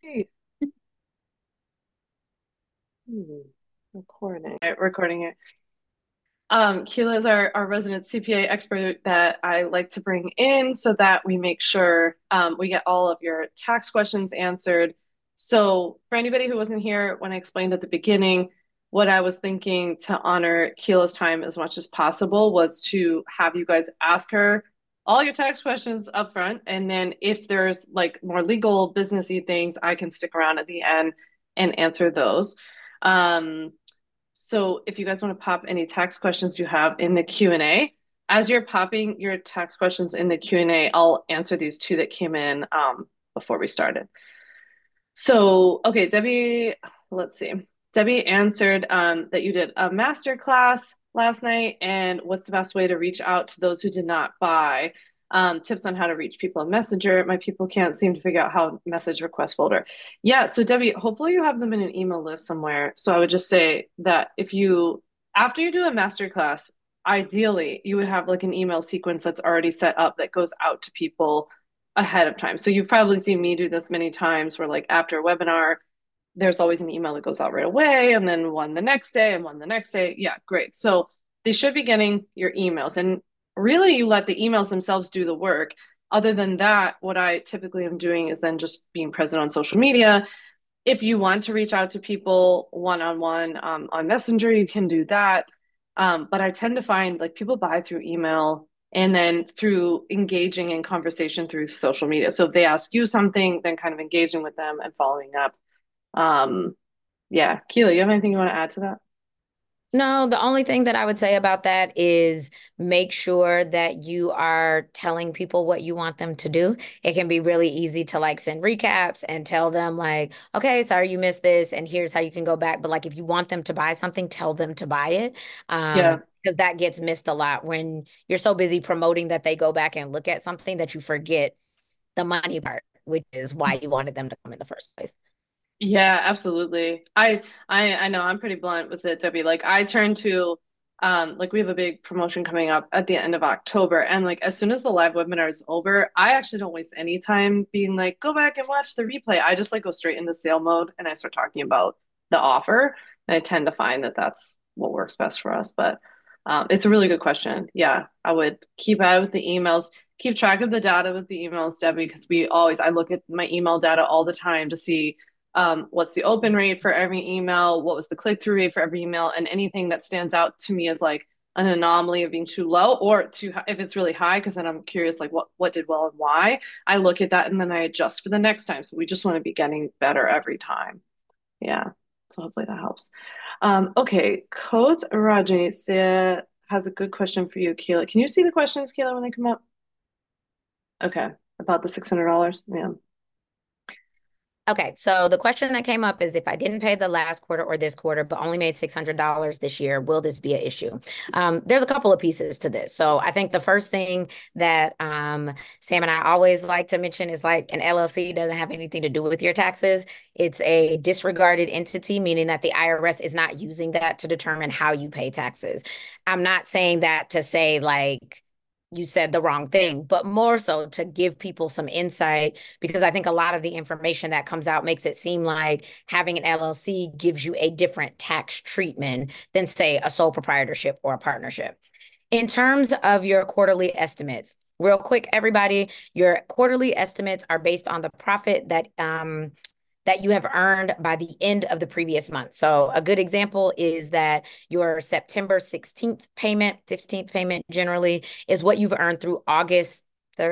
Yay. Recording it, recording it. Keela is our resident CPA expert that I like to bring in so that we make sure we get all of your tax questions answered. So, for anybody who wasn't here when I explained at the beginning, what I was thinking to honor Keela's time as much as possible was to have you guys ask her all your tax questions up front. And then if there's like more legal, businessy things, I can stick around at the end and answer those. Um, so if you guys want to pop any tax questions you have in the Q&A, as you're popping your tax questions in the Q&A, I'll answer these two that came in before we started. So, okay, Debbie, let's see. Debbie answered that you did a master class last night, and what's the best way to reach out to those who did not buy? Tips on how to reach people in Messenger. My people can't seem to figure out how message request folder. Yeah, so Debbie, hopefully you have them in an email list somewhere. So I would just say that if you, after you do a master class, ideally you would have like an email sequence that's already set up that goes out to people ahead of time. So you've probably seen me do this many times where like after a webinar, there's always an email that goes out right away and then one the next day and one the next day. Yeah, great. So they should be getting your emails and really you let the emails themselves do the work. Other than that, what I typically am doing is then just being present on social media. If you want to reach out to people one-on-one on Messenger, you can do that. But I tend to find like people buy through email and then through engaging in conversation through social media. So if they ask you something, then kind of engaging with them and following up. Um, yeah, Keela, you have anything you want to add to that? No, the only thing that I would say about that is make sure that you are telling people what you want them to do. It can be really easy to like send recaps and tell them like, okay, sorry you missed this and here's how you can go back. But like if you want them to buy something, tell them to buy it. Yeah. Because that gets missed a lot when you're so busy promoting that they go back and look at something that you forget the money part, which is why you wanted them to come in the first place. Yeah, absolutely. I know I'm pretty blunt with it, Debbie. Like I turn to like we have a big promotion coming up at the end of October and like as soon as the live webinar is over, I actually don't waste any time being like go back and watch the replay. I just like go straight into sale mode and I start talking about the offer. And I tend to find that that's what works best for us, but it's a really good question. Yeah, I would keep out with the emails, keep track of the data with the emails, Debbie, because I look at my email data all the time to see what's the open rate for every email, what was the click-through rate for every email, and anything that stands out to me as like an anomaly of being too low or too high, if it's really high, because then I'm curious like what did well and why. I look at that and then I adjust for the next time. So we just want to be getting better every time. Yeah. So hopefully that helps. Okay, Coach Rajani has a good question for you, Keela. Can you see the questions, Keela, when they come up? Okay, about the $600. Yeah. Okay, so the question that came up is if I didn't pay the last quarter or this quarter, but only made $600 this year, will this be an issue? There's a couple of pieces to this. So I think the first thing that Sam and I always like to mention is like an LLC doesn't have anything to do with your taxes. It's a disregarded entity, meaning that the IRS is not using that to determine how you pay taxes. I'm not saying that to say like, you said the wrong thing, but more so to give people some insight because I think a lot of the information that comes out makes it seem like having an LLC gives you a different tax treatment than, say, a sole proprietorship or a partnership. In terms of your quarterly estimates, real quick, everybody, your quarterly estimates are based on the profit that you have earned by the end of the previous month. So a good example is that your September 16th payment, 15th payment generally is what you've earned through August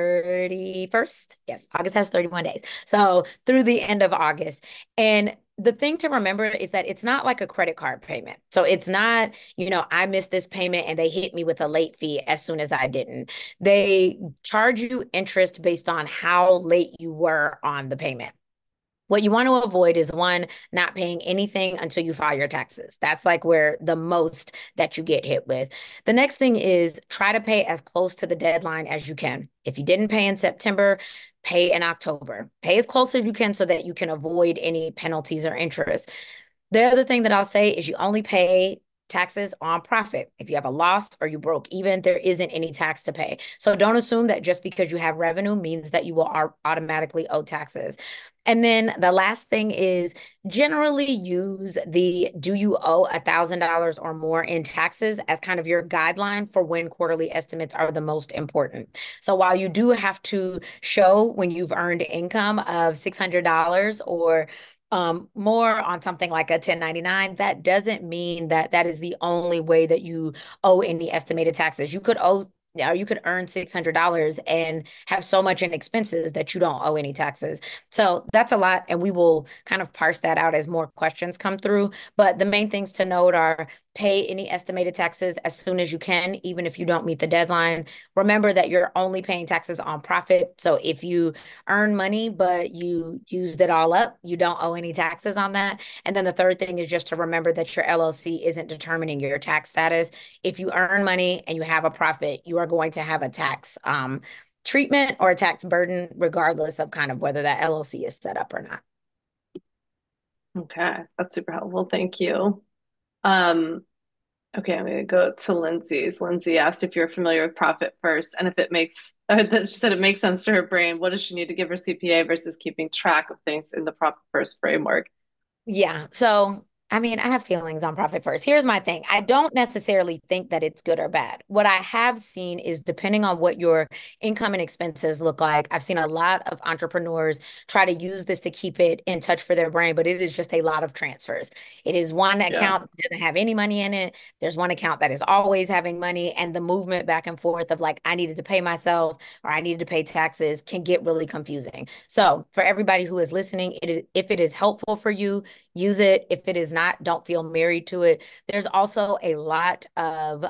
31st. Yes, August has 31 days. So through the end of August. And the thing to remember is that it's not like a credit card payment. So it's not, I missed this payment and they hit me with a late fee as soon as I didn't. They charge you interest based on how late you were on the payment. What you want to avoid is one, not paying anything until you file your taxes. That's like where the most that you get hit with. The next thing is try to pay as close to the deadline as you can. If you didn't pay in September, pay in October. Pay as close as you can so that you can avoid any penalties or interest. The other thing that I'll say is you only pay taxes on profit. If you have a loss or you broke even, there isn't any tax to pay. So don't assume that just because you have revenue means that you will automatically owe taxes. And then the last thing is generally use the do you owe $1,000 or more in taxes as kind of your guideline for when quarterly estimates are the most important. So while you do have to show when you've earned income of $600 or more on something like a 1099, that doesn't mean that that is the only way that you owe any estimated taxes. You could owe or you could earn $600 and have so much in expenses that you don't owe any taxes. So that's a lot, and we will kind of parse that out as more questions come through. But the main things to note are pay any estimated taxes as soon as you can, even if you don't meet the deadline. Remember that you're only paying taxes on profit. So if you earn money, but you used it all up, you don't owe any taxes on that. And then the third thing is just to remember that your LLC isn't determining your tax status. If you earn money and you have a profit, you are going to have a tax treatment or a tax burden, regardless of kind of whether that LLC is set up or not. Okay, that's super helpful. Thank you. Um, okay, I'm gonna go to Lindsay's. Lindsay asked if you're familiar with Profit First and if it makes, she said it makes sense to her brain. What does she need to give her CPA versus keeping track of things in the Profit First framework? Yeah. So, I mean, I have feelings on Profit First. Here's my thing. I don't necessarily think that it's good or bad. What I have seen is depending on what your income and expenses look like, I've seen a lot of entrepreneurs try to use this to keep it in touch for their brain, but it is just a lot of transfers. It is one Yeah. account that doesn't have any money in it. There's one account that is always having money, and the movement back and forth of like, I needed to pay myself or I needed to pay taxes can get really confusing. So, for everybody who is listening, if it is helpful for you, use it. If it is not, don't feel married to it. There's also a lot of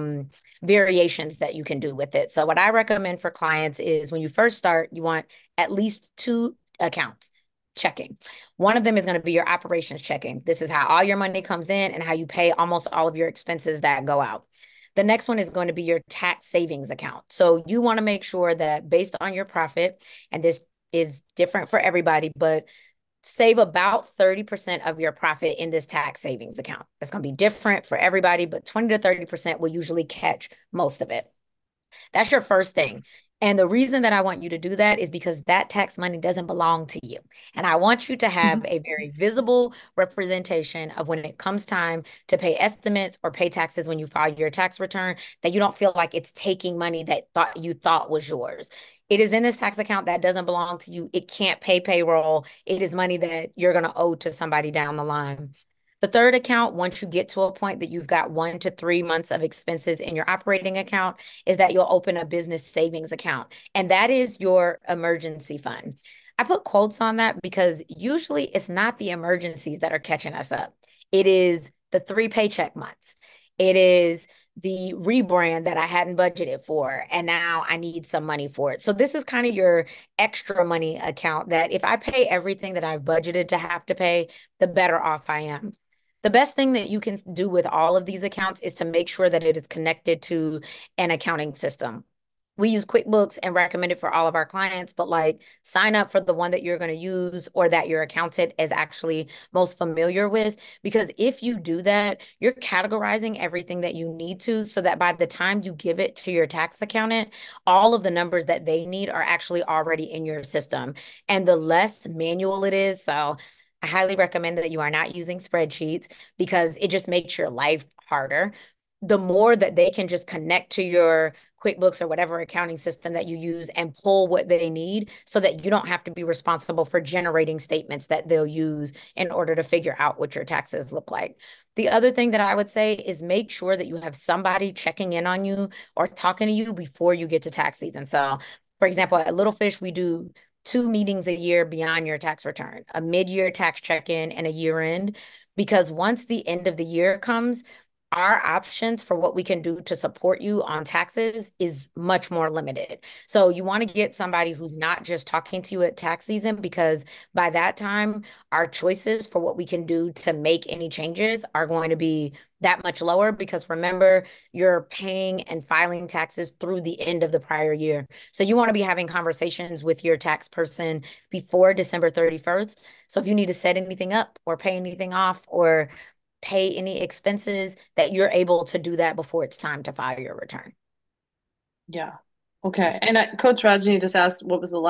variations that you can do with it. So what I recommend for clients is when you first start, you want at least two accounts checking. One of them is going to be your operations checking. This is how all your money comes in and how you pay almost all of your expenses that go out. The next one is going to be your tax savings account. So you want to make sure that based on your profit, and this is different for everybody, but save about 30% of your profit in this tax savings account. It's going to be different for everybody, but 20 to 30% will usually catch most of it. That's your first thing. And the reason that I want you to do that is because that tax money doesn't belong to you. And I want you to have a very visible representation of when it comes time to pay estimates or pay taxes when you file your tax return, that you don't feel like it's taking money that you thought was yours. It is in this tax account that doesn't belong to you. It can't pay payroll. It is money that you're going to owe to somebody down the line. The third account, once you get to a point that you've got 1 to 3 months of expenses in your operating account, is that you'll open a business savings account. And that is your emergency fund. I put quotes on that because usually it's not the emergencies that are catching us up. It is the 3 paycheck months. It is the rebrand that I hadn't budgeted for, and now I need some money for it. So this is kind of your extra money account that if I pay everything that I've budgeted to have to pay, the better off I am. The best thing that you can do with all of these accounts is to make sure that it is connected to an accounting system. We use QuickBooks and recommend it for all of our clients, but like sign up for the one that you're going to use or that your accountant is actually most familiar with. Because if you do that, you're categorizing everything that you need to so that by the time you give it to your tax accountant, all of the numbers that they need are actually already in your system. And the less manual it is, so I highly recommend that you are not using spreadsheets because it just makes your life harder. The more that they can just connect to your QuickBooks or whatever accounting system that you use and pull what they need so that you don't have to be responsible for generating statements that they'll use in order to figure out what your taxes look like. The other thing that I would say is make sure that you have somebody checking in on you or talking to you before you get to tax season. So, for example, at Little Fish, we do 2 meetings a year beyond your tax return, a mid-year tax check-in and a year-end, because once the end of the year comes, our options for what we can do to support you on taxes is much more limited. So you want to get somebody who's not just talking to you at tax season, because by that time, our choices for what we can do to make any changes are going to be that much lower because remember, you're paying and filing taxes through the end of the prior year. So you want to be having conversations with your tax person before December 31st. So if you need to set anything up or pay anything off or pay any expenses, that you're able to do that before it's time to file your return. Yeah. Okay. And Coach Rajni just asked, what was the last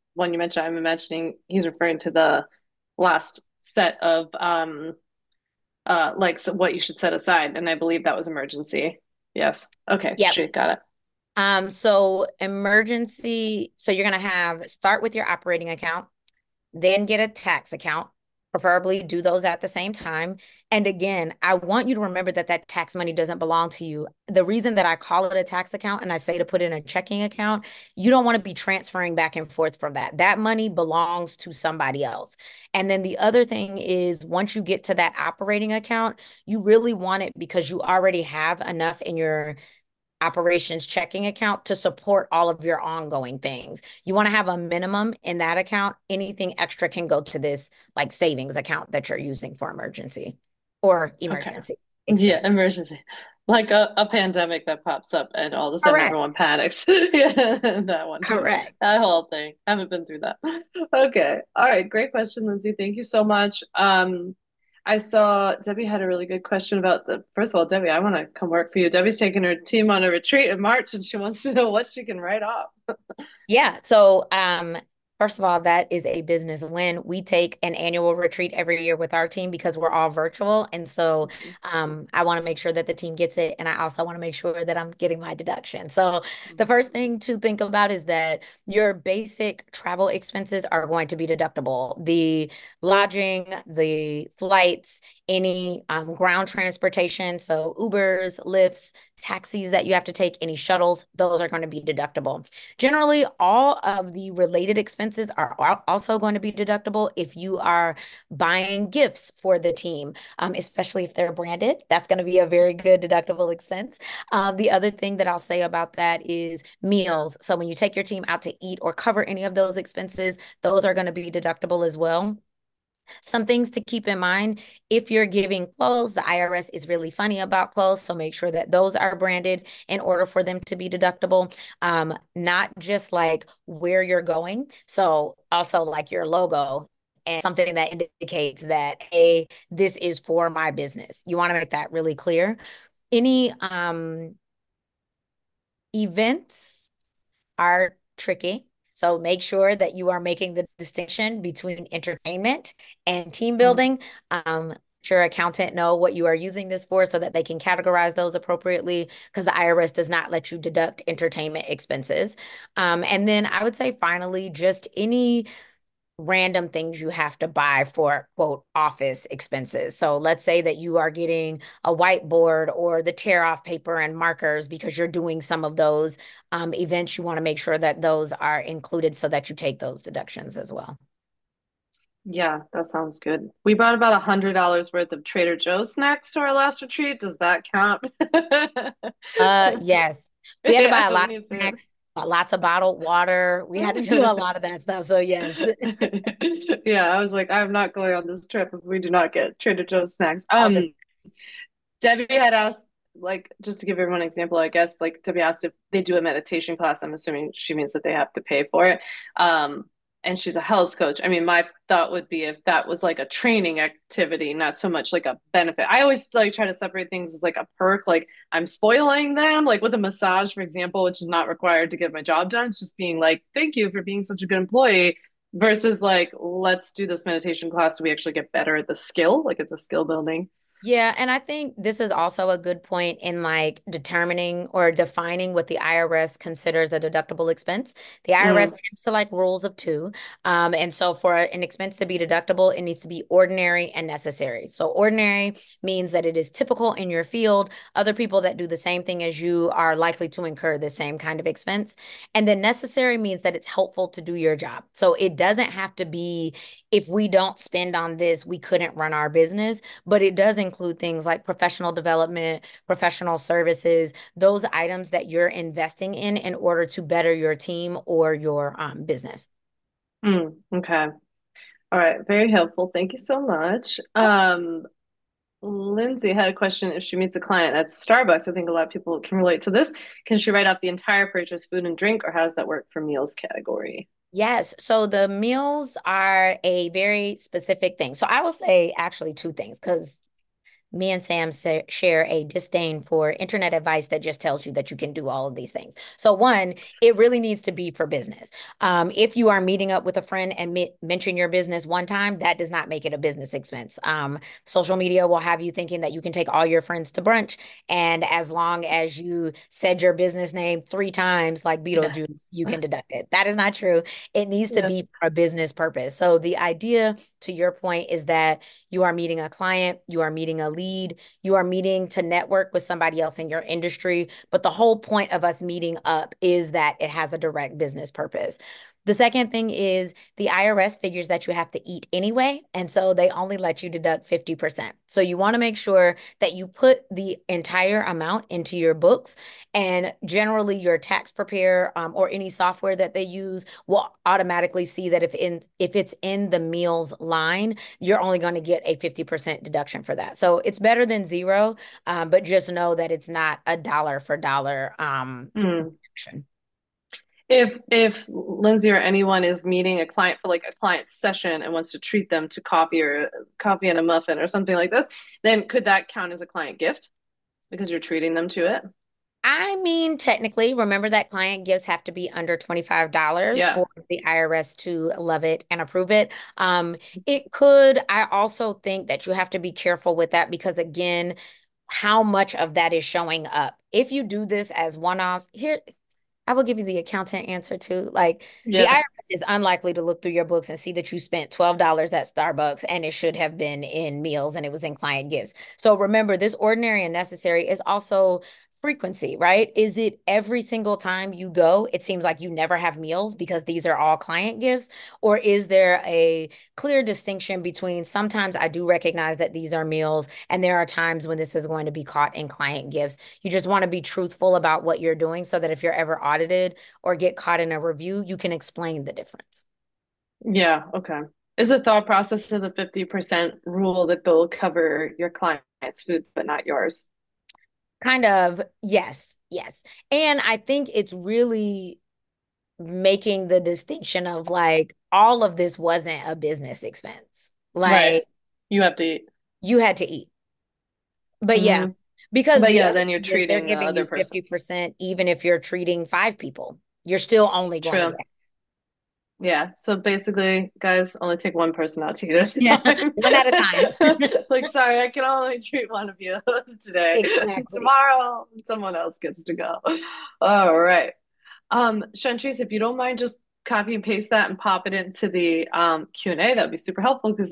one you mentioned, I'm imagining he's referring to the last set of like so what you should set aside, and I believe that was emergency. Yes. Okay, Yep. shoot, got it. So emergency, so you're gonna have start with your operating account, then get a tax account, preferably do those at the same time. And again, I want you to remember that that tax money doesn't belong to you. The reason that I call it a tax account and I say to put in a checking account, you don't want to be transferring back and forth from that. That money belongs to somebody else. And then the other thing is once you get to that operating account, you really want it because you already have enough in your operations checking account to support all of your ongoing things. You want to have a minimum in that account. Anything extra can go to this like savings account that you're using for emergency or Okay. emergency Yeah, expenses. emergency. Like a pandemic that pops up and all of a sudden Correct. everyone panics. Yeah, that one. Correct. That whole thing. I haven't been through that. Okay. All right. Great question, Lindsay. Thank you so much. I saw Debbie had a really good question about the first of all, Debbie, I want to come work for you. Debbie's taking her team on a retreat in March and she wants to know what she can write off. Yeah. So, first of all, that is a business win. We take an annual retreat every year with our team because we're all virtual. And so, I want to make sure that the team gets it. And I also want to make sure that I'm getting my deduction. So, the first thing to think about is that your basic travel expenses are going to be deductible. The lodging, the flights, any ground transportation, so Ubers, Lyfts, taxis that you have to take, any shuttles, those are going to be deductible. Generally, all of the related expenses are also going to be deductible if you are buying gifts for the team, especially if they're branded. That's going to be a very good deductible expense. The other thing that I'll say about that is meals. So when you take your team out to eat or cover any of those expenses, those are going to be deductible as well. Some things to keep in mind if you're giving clothes, the IRS is really funny about clothes. So make sure that those are branded in order for them to be deductible. Not just like where you're going. So also like your logo and something that indicates that, hey, this is for my business. You want to make that really clear. Any events are tricky. So make sure that you are making the distinction between entertainment and team Mm. building. Your accountant know what you are using this for so that they can categorize those appropriately because the IRS does not let you deduct entertainment expenses. And then I would say finally, just any random things you have to buy for quote office expenses. So let's say that you are getting a whiteboard or the tear off paper and markers because you're doing some of those events. You want to make sure that those are included so that you take those deductions as well. Yeah, that sounds good. We bought about $100 worth of Trader Joe's snacks to our last retreat. Does that count? Yes, we had to buy Yeah, a we lot of need food. snacks, lots of bottled water. We had to do a lot of that stuff. So yes. Yeah, I was like, I'm not going on this trip if we do not get Trader Joe's snacks. All this. Debbie had asked, like, just to give everyone an example, I guess, like Debbie asked if they do a meditation class. I'm assuming she means that they have to pay for it. And she's a health coach. I mean, my thought would be if that was like a training activity, not so much like a benefit. I always like try to separate things as like a perk, like I'm spoiling them, like with a massage, for example, which is not required to get my job done. It's just being like, thank you for being such a good employee versus like, let's do this meditation class so we actually get better at the skill. Like it's a skill building. Yeah, and I think this is also a good point in like determining or defining what the IRS considers a deductible expense. The IRS Mm, tends to like rules of two. And so for an expense to be deductible, it needs to be ordinary and necessary. So ordinary means that it is typical in your field. Other people that do the same thing as you are likely to incur the same kind of expense. And then necessary means that it's helpful to do your job. So it doesn't have to be if we don't spend on this, we couldn't run our business, but it does include things like professional development, professional services, those items that you're investing in order to better your team or your business. okay. All right. Very helpful. Thank you so much. Lindsay had a question. If she meets a client at Starbucks, I think a lot of people can relate to this. Can she write off the entire purchase, food and drink, or how does that work for meals category? Yes. So the meals are a very specific thing. So I will say actually two things because Me and Sam share a disdain for internet advice that just tells you that you can do all of these things. So, one, it really needs to be for business. If you are meeting up with a friend and mention your business one time, that does not make it a business expense. Social media will have you thinking that you can take all your friends to brunch, and as long as you said your business name 3 times, like Yeah. Beetlejuice, you can deduct it. That is not true. It needs to Yeah. be for a business purpose. So, the idea, to your point, is that you are meeting a client, you are meeting a lead, you are meeting to network with somebody else in your industry. But the whole point of us meeting up is that it has a direct business purpose. The second thing is the IRS figures that you have to eat anyway. And so they only let you deduct 50%. So you want to make sure that you put the entire amount into your books. And generally, your tax preparer or any software that they use will automatically see that if it's in the meals line, you're only going to get a 50% deduction for that. So it's better than zero, but just know that it's not a dollar for dollar Mm. deduction. If Lindsay or anyone is meeting a client for like a client session and wants to treat them to coffee and a muffin or something like this, then could that count as a client gift because you're treating them to it? I mean, technically, remember that client gifts have to be under $25 Yeah. for the IRS to love it and approve it. It could. I also think that you have to be careful with that because, again, how much of that is showing up? If you do this as one-offs, here, I will give you the accountant answer too. Like the Yeah. IRS is unlikely to look through your books and see that you spent $12 at Starbucks and it should have been in meals and it was in client gifts. So remember, this ordinary and necessary is also frequency, right? Is it every single time you go, it seems like you never have meals because these are all client gifts? Or is there a clear distinction between sometimes I do recognize that these are meals and there are times when this is going to be caught in client gifts? You just want to be truthful about what you're doing so that if you're ever audited or get caught in a review, you can explain the difference. Yeah. Okay. Is the thought process of the 50% rule that they'll cover your client's food, but not yours? Kind of, yes, yes. And I think it's really making the distinction of like all of this wasn't a business expense. Right. Like You have to eat. you had to eat. But yeah, Hmm. because But the yeah, other then you're thing is they're treating the giving other you person. 50% even if you're treating 5 people. You're still only going to True. get. Yeah. So basically, guys, only take one person out to eat at a Yeah, time. one at a time. Like, sorry, I can only treat one of you today. Exactly. Tomorrow, someone else gets to go. All right. Shantrice, if you don't mind, just copy and paste that and pop it into the Q&A. That'd be super helpful because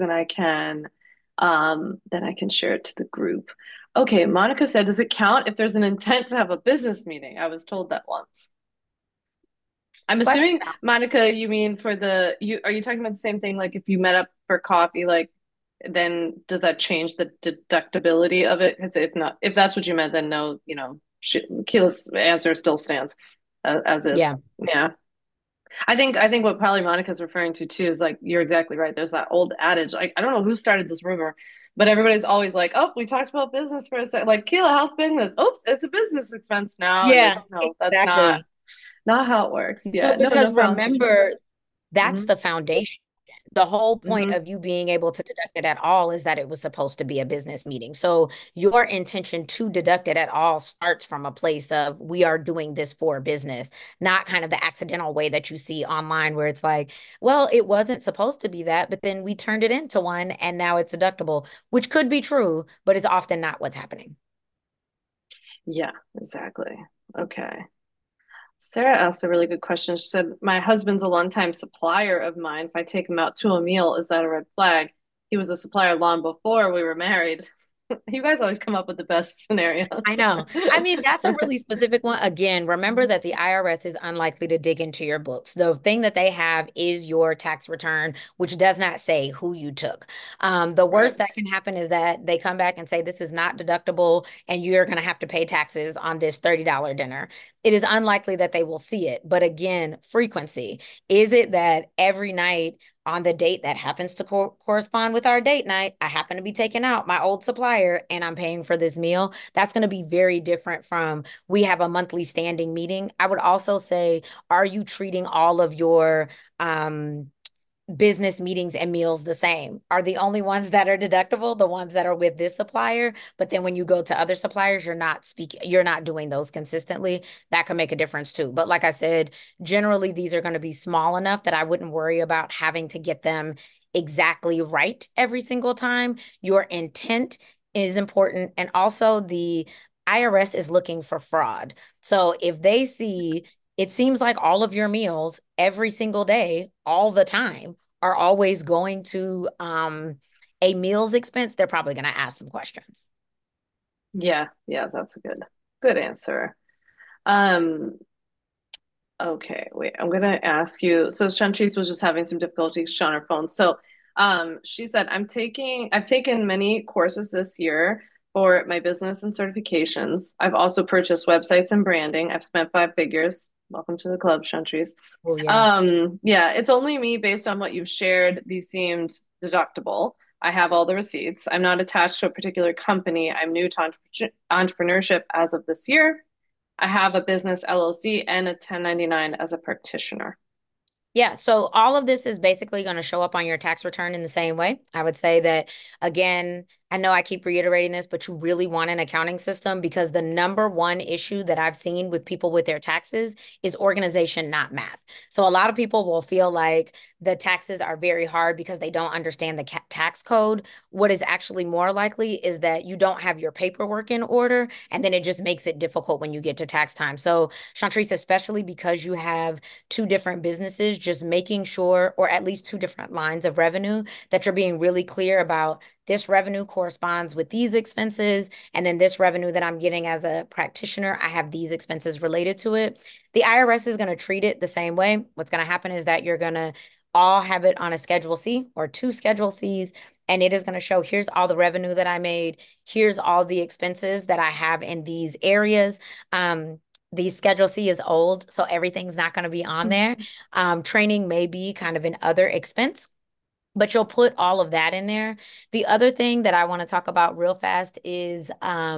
then I can share it to the group. Okay, Monica said, does it count if there's an intent to have a business meeting? I was told that once. I'm Question. assuming, Monica, you mean for the you are you talking about the same thing? Like if you met up for coffee, like then does that change the deductibility of it? Because if not, if that's what you meant, then no, Keela's answer still stands as is. Yeah. Yeah. I think what probably Monica's referring to too is like you're exactly right. There's that old adage. I don't know who started this rumor, but everybody's always like, "Oh, we talked about business for a second. Like, Keela, how's business? Oops, it's a business expense now." And like, Yeah, no, that's not exactly. not how it works. No, Yeah, no, no because problem. remember, that's Hmm. the foundation. The whole point Hmm. of you being able to deduct it at all is that it was supposed to be a business meeting. So your intention to deduct it at all starts from a place of we are doing this for business, not kind of the accidental way that you see online where it's like, well, it wasn't supposed to be that, but then we turned it into one and now it's deductible, which could be true, but it's often not what's happening. Yeah, exactly. Okay. Sarah asked a really good question. She said, "My husband's a longtime supplier of mine. If I take him out to a meal, is that a red flag? He was a supplier long before we were married." You guys always come up with the best I scenarios. know. I mean, that's a really specific one. Again, remember that the IRS is unlikely to dig into your books. The thing that they have is your tax return, which does not say who you took. The Right. worst that can happen is that they come back and say this is not deductible and you're going to have to pay taxes on this $30 dinner. It is unlikely that they will see it. But again, frequency. Is it that every night on the date that happens to correspond with our date night, I happen to be taking out my old supplier and I'm paying for this meal? That's going to be very different from we have a monthly standing meeting. I would also say, are you treating all of your business meetings and meals the same are the only ones that are deductible, the ones that are with this supplier. But then when you go to other suppliers, you're not doing those consistently. That can make a difference too. But like I said, generally these are going to be small enough that I wouldn't worry about having to get them exactly right every single time. Your intent is important. And also the IRS is looking for fraud. So if they see it seems like all of your meals every single day, all the time, are always going to a meals expense, they're probably going to ask some questions. Yeah, yeah, that's a good answer. Um, okay, wait, I'm gonna ask you. So Shantrice was just having some difficulties on her phone. So she said, I've taken many courses this year for my business and certifications. I've also purchased websites and branding. I've spent 5 figures. Welcome to the club, Shantrice. Oh, yeah. Yeah, it's only me based on what you've shared. These seemed deductible. I have all the receipts. I'm not attached to a particular company. I'm new to entrepreneurship as of this year. I have a business LLC and a 1099 as a practitioner. Yeah, so all of this is basically going to show up on your tax return in the same way. I would say that, again, I know I keep reiterating this, but you really want an accounting system because the number one issue that I've seen with people with their taxes is organization, not math. So a lot of people will feel like the taxes are very hard because they don't understand the tax code. What is actually more likely is that you don't have your paperwork in order, and then it just makes it difficult when you get to tax time. So, Chantrice, especially because you have two different businesses, just making sure, or at least two different lines of revenue, that you're being really clear about this revenue corresponds with these expenses. And then this revenue that I'm getting as a practitioner, I have these expenses related to it. The IRS is going to treat it the same way. What's going to happen is that you're going to all have it on a Schedule C or two Schedule Cs. And it is going to show here's all the revenue that I made. Here's all the expenses that I have in these areas. The Schedule C is old, so everything's not going to be on there. Training may be kind of an other expense, but you'll put all of that in there. The other thing that I want to talk about real fast is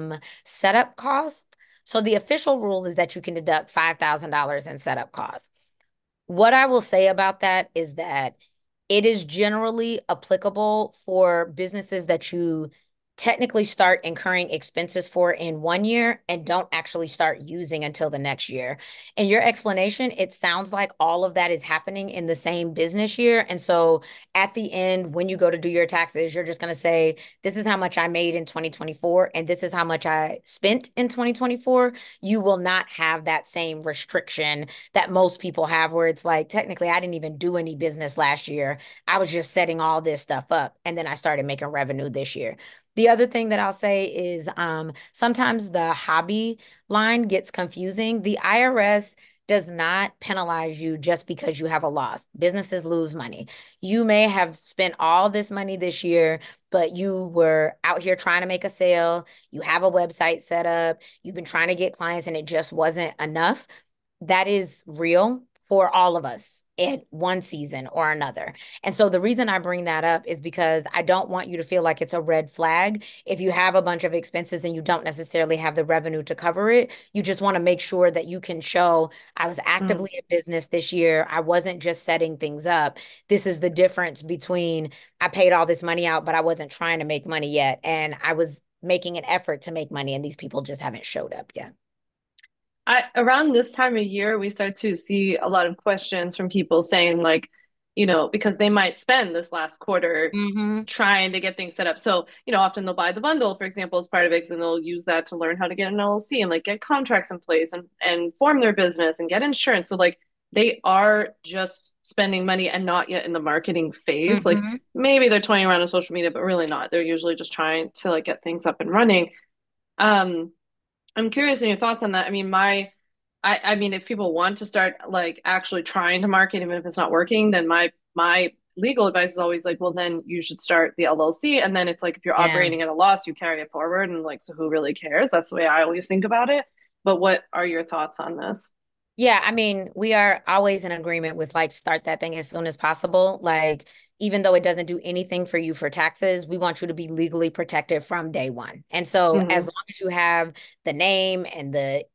setup costs. So the official rule is that you can deduct $5,000 in setup costs. What I will say about that is that it is generally applicable for businesses that you technically start incurring expenses for in one year and don't actually start using until the next year. In your explanation, it sounds like all of that is happening in the same business year. And so at the end, when you go to do your taxes, you're just going to say, this is how much I made in 2024, and this is how much I spent in 2024. You will not have that same restriction that most people have, where it's like, technically, I didn't even do any business last year. I was just setting all this stuff up. And then I started making revenue this year. The other thing that I'll say is sometimes the hobby line gets confusing. The IRS does not penalize you just because you have a loss. Businesses lose money. You may have spent all this money this year, but you were out here trying to make a sale. You have a website set up. You've been trying to get clients and it just wasn't enough. That is real for all of us in one season or another. And so the reason I bring that up is because I don't want you to feel like it's a red flag. If you have a bunch of expenses and you don't necessarily have the revenue to cover it, you just want to make sure that you can show I was Mm. actively in business this year. I wasn't just setting things up. This is the difference between I paid all this money out, but I wasn't trying to make money yet. And I was making an effort to make money, and these people just haven't showed up yet. Around this time of year, we start to see a lot of questions from people saying, like, because they might spend this last quarter Mm-hmm. trying to get things set up. So, often they'll buy the bundle, for example, as part of it, and they'll use that to learn how to get an LLC and like get contracts in place and form their business and get insurance. So, like, they are just spending money and not yet in the marketing phase. Like, Mm-hmm. maybe they're toying around on social media, but really not. They're usually just trying to like get things up and running. Um, I'm curious in your thoughts on that. I mean, I mean, if people want to start like actually trying to market, even if it's not working, then my legal advice is always like, well, then you should start the LLC. And then it's like if you're Yeah. operating at a loss, you carry it forward. And like, so who really cares? That's the way I always think about it. But what are your thoughts on this? Yeah, I mean, we are always in agreement with like start that thing as soon as possible. Like, even though it doesn't do anything for you for taxes, we want you to be legally protected from day one. And so, as Hmm. long as you have the name and the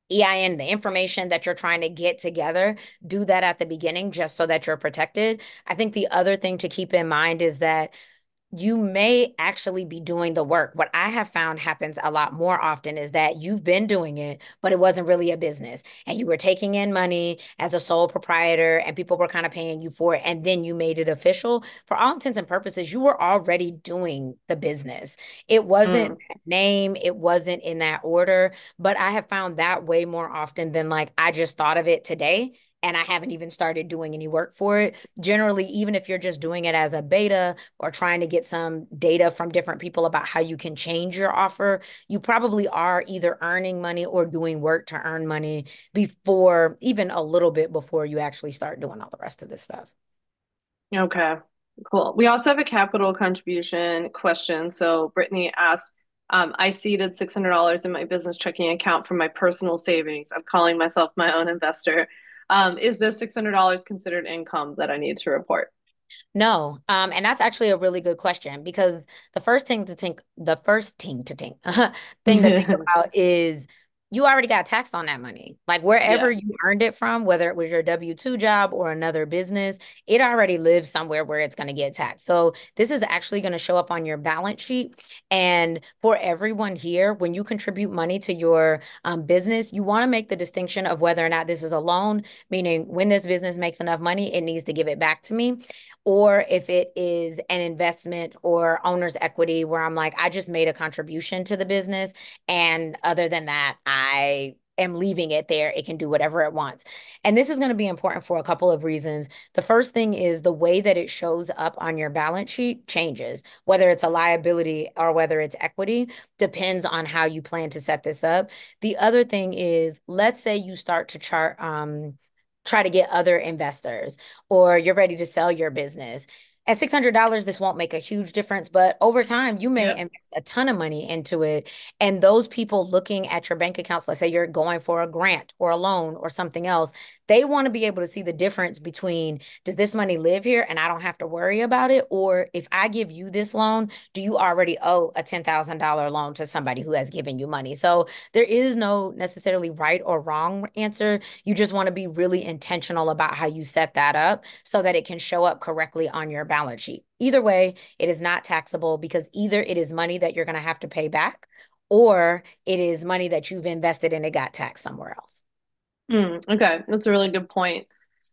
EIN, the information that you're trying to get together, do that at the beginning just so that you're protected. I think the other thing to keep in mind is that you may actually be doing the work. What I have found happens a lot more often is that you've been doing it, but it wasn't really a business. And you were taking in money as a sole proprietor and people were kind of paying you for it. And then you made it official. For all intents and purposes, you were already doing the business. It wasn't Mm. that name, it wasn't in that order. But I have found that way more often than like, I just thought of it today and I haven't even started doing any work for it. Generally, even if you're just doing it as a beta or trying to get some data from different people about how you can change your offer, you probably are either earning money or doing work to earn money before, even a little bit before you actually start doing all the rest of this stuff. Okay, cool. We also have a capital contribution question. So Brittany asked, I seeded $600 in my business checking account from my personal savings. I'm calling myself my own investor. Is this $600 considered income that I need to report? No, and that's actually a really good question because thing to think about is you already got taxed on that money. Like wherever Yeah. you earned it from, whether it was your W-2 job or another business, it already lives somewhere where it's going to get taxed. So this is actually going to show up on your balance sheet. And for everyone here, when you contribute money to your business, you want to make the distinction of whether or not this is a loan, meaning when this business makes enough money, it needs to give it back to me, or if it is an investment or owner's equity where I'm like, I just made a contribution to the business. And other than that, I am leaving it there. It can do whatever it wants. And this is going to be important for a couple of reasons. The first thing is the way that it shows up on your balance sheet changes, whether it's a liability or whether it's equity, depends on how you plan to set this up. The other thing is, let's say you start to try to get other investors or you're ready to sell your business. At $600, this won't make a huge difference, but over time, you may Yep. invest a ton of money into it. And those people looking at your bank accounts, let's say you're going for a grant or a loan or something else, they want to be able to see the difference between, does this money live here and I don't have to worry about it? Or if I give you this loan, do you already owe a $10,000 loan to somebody who has given you money? So there is no necessarily right or wrong answer. You just want to be really intentional about how you set that up so that it can show up correctly on your balance sheet. Either way, it is not taxable because either it is money that you're going to have to pay back or it is money that you've invested and it got taxed somewhere else. Okay, that's a really good point.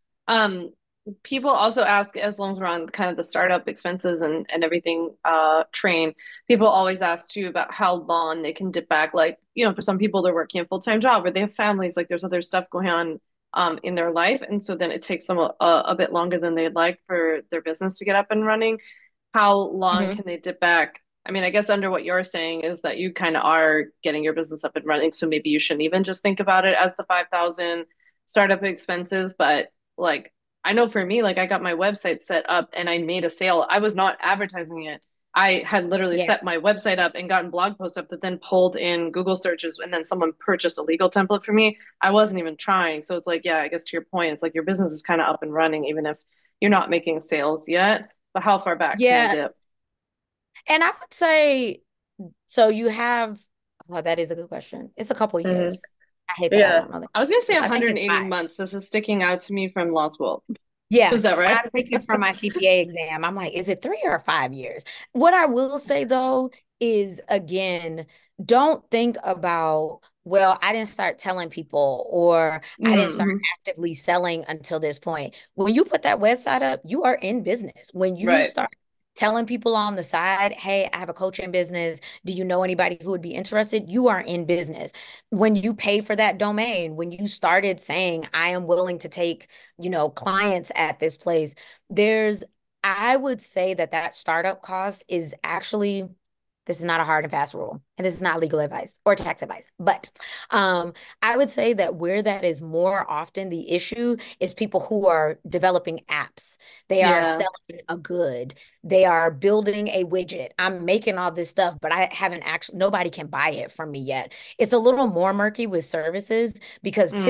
Um, People also ask, as long as we're on kind of the startup expenses and everything, train, people always ask too about how long they can dip back. Like, for some people, they're working a full-time job or they have families, like there's other stuff going on in their life. And so then it takes them a bit longer than they'd like for their business to get up and running. How long Mhm. can they dip back? I mean, I guess under what you're saying is that you kind of are getting your business up and running, so maybe you shouldn't even just think about it as the 5,000 startup expenses, but like I know for me, like I got my website set up and I made a sale. I was not advertising it. I had literally Yeah. set my website up and gotten blog posts up that then pulled in Google searches and then someone purchased a legal template for me. I wasn't even trying. So it's like, yeah, I guess to your point, it's like your business is kind of up and running, even if you're not making sales yet. But how far back can they Yeah. dip? And I would say, so you have, oh, that is a good question. It's a couple Hmm. years. I hate that I Yeah. don't know the I was going to say answers. I think it's 180 five. months. This is sticking out to me from law school. Yeah, Is that right? I'm thinking for my CPA exam, I'm like, is it 3 or 5 years? What I will say though is, again, don't think about, well, I didn't start telling people or I didn't start Mm-hmm. actively selling until this point. When you put that website up, you are in business. When you Right. start telling people on the side, hey, I have a coaching business. Do you know anybody who would be interested? You are in business. When you pay for that domain, when you started saying, I am willing to take clients at this place, there's, I would say that that startup cost is actually, this is not a hard and fast rule, and this is not legal advice or tax advice, but um, I would say that where that is more often the issue is people who are developing apps. They are Yeah. selling a good, they are building a widget. I'm making all this stuff, but I haven't actually, nobody can buy it from me yet. It's a little more murky with services because Mm. typically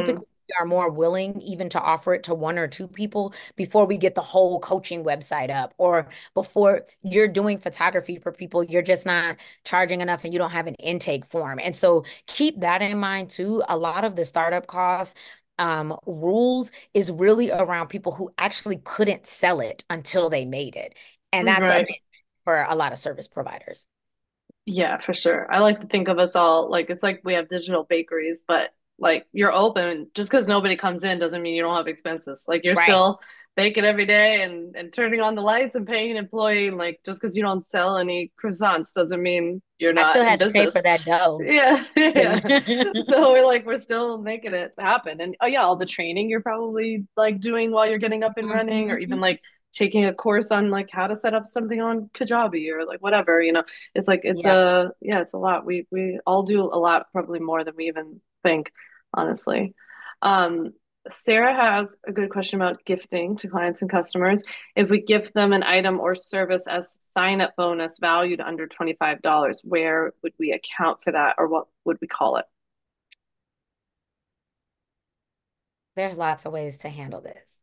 we are more willing even to offer it to one or two people before we get the whole coaching website up, or before you're doing photography for people, you're just not charging enough and you don't have an intake form. And so keep that in mind too. A lot of the startup costs rules is really around people who actually couldn't sell it until they made it. And that's a Right. big for a lot of service providers. Yeah, for sure. I like to think of us all like it's like we have digital bakeries, but like you're open just because nobody comes in doesn't mean you don't have expenses. Like you're Right. still baking every day and turning on the lights and paying an employee. Like just because you don't sell any croissants doesn't mean you're I not still in had to pay for business. that dough. Yeah, yeah. So we're still making it happen. And oh yeah, all the training you're probably like doing while you're getting up and running, or even Mhm. like taking a course on like how to set up something on Kajabi or like whatever, it's like it's Yep. a yeah, it's a lot. We all do a lot, probably more than we even think, honestly. Um, Sarah has a good question about gifting to clients and customers. If we gift them an item or service as sign-up bonus valued under $25, where would we account for that, or what would we call it? There's lots of ways to handle this.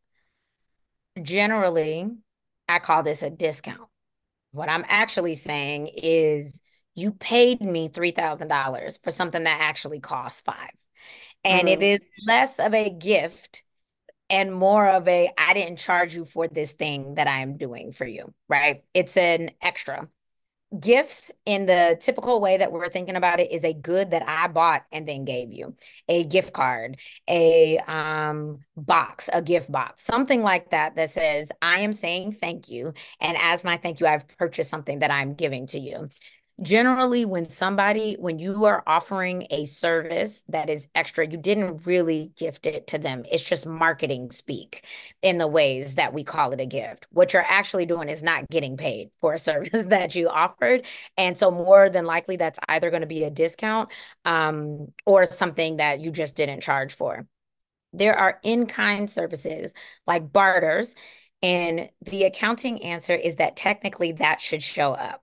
Generally, I call this a discount. What I'm actually saying is you paid me $3,000 for something that actually costs five. And it Mm, is less of a gift and more of a, I didn't charge you for this thing that I am doing for you, right? It's an extra. Gifts in the typical way that we're thinking about it is a good that I bought and then gave you. A gift card, a box, a gift box, something like that that says, I am saying thank you. And as my thank you, I've purchased something that I'm giving to you. Generally, when you are offering a service that is extra, you didn't really gift it to them. It's just marketing speak in the ways that we call it a gift. What you're actually doing is not getting paid for a service that you offered. And so, more than likely, that's either going to be a discount or something that you just didn't charge for. There are in kind services like barters. And the accounting answer is that technically that should show up.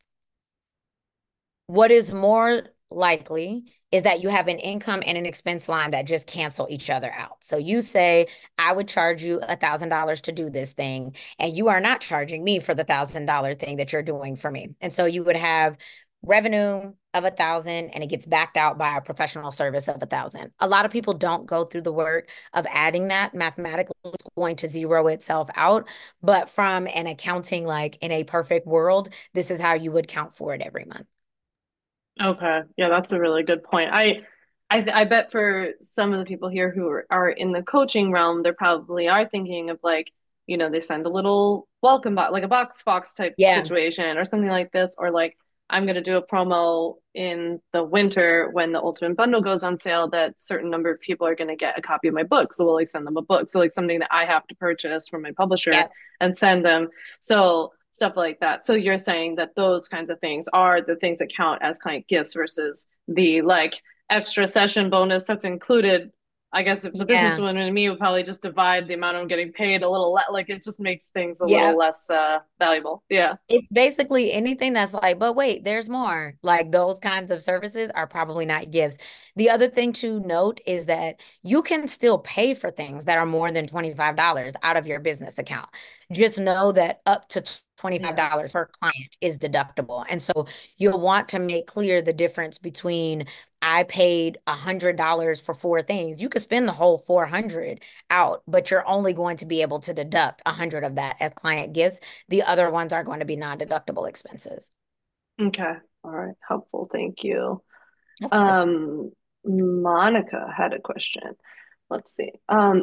What is more likely is that you have an income and an expense line that just cancel each other out. So you say, I would charge you $1,000 to do this thing, and you are not charging me for the $1,000 thing that you're doing for me. And so you would have revenue of 1,000 and it gets backed out by a professional service of 1,000. A lot of people don't go through the work of adding that. Mathematically, it's going to zero itself out. But from an accounting, like in a perfect world, this is how you would count for it every month. okay. Yeah, that's a really good point. I bet for some of the people here who are in the coaching realm, they probably are thinking of like, they send a little welcome box, like a box fox type Yeah. situation or something like this, or like I'm going to do a promo in the winter when the Ultimate Bundle goes on sale that certain number of people are going to get a copy of my book. So we'll like send them a book. So like something that I have to purchase from my publisher Yep. and send them. So stuff like that. So you're saying that those kinds of things are the things that count as client gifts versus the like extra session bonus that's included. I guess if the Yeah. businesswoman in me would probably just divide the amount I'm getting paid a little like it just makes things a little Yep. less valuable. Yeah. It's basically anything that's like, but wait, there's more. Like those kinds of services are probably not gifts. The other thing to note is that you can still pay for things that are more than $25 out of your business account. Just know that up to Yeah. $25 per client is deductible. And so you'll want to make clear the difference between I paid $100 for four things. You could spend the whole 400 out, but you're only going to be able to deduct 100 of that as client gifts. The other ones are going to be non-deductible expenses. Okay. All right. Helpful. Thank you. Of course. Um, Monica had a question. Let's see.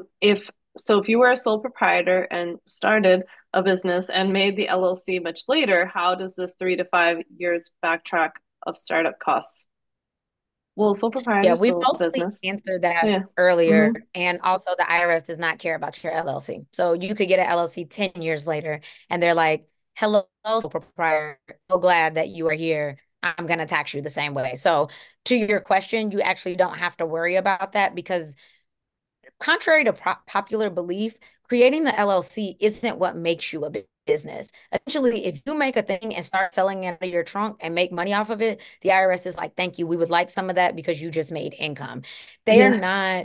If you were a sole proprietor and started a business and made the LLC much later, how does this 3 to 5 years backtrack of startup costs? Well, sole proprietor Yeah, is we still a mostly business. answered that Yeah. earlier. Hmm. And also, the IRS does not care about your LLC. So you could get an LLC 10 years later, and they're like, hello, sole proprietor. So glad that you are here. I'm going to tax you the same way. So, to your question, you actually don't have to worry about that because contrary to popular belief, creating the LLC isn't what makes you a business. Essentially, if you make a thing and start selling it out of your trunk and make money off of it, the IRS is like, thank you. We would like some of that because you just made income. They are Yeah. not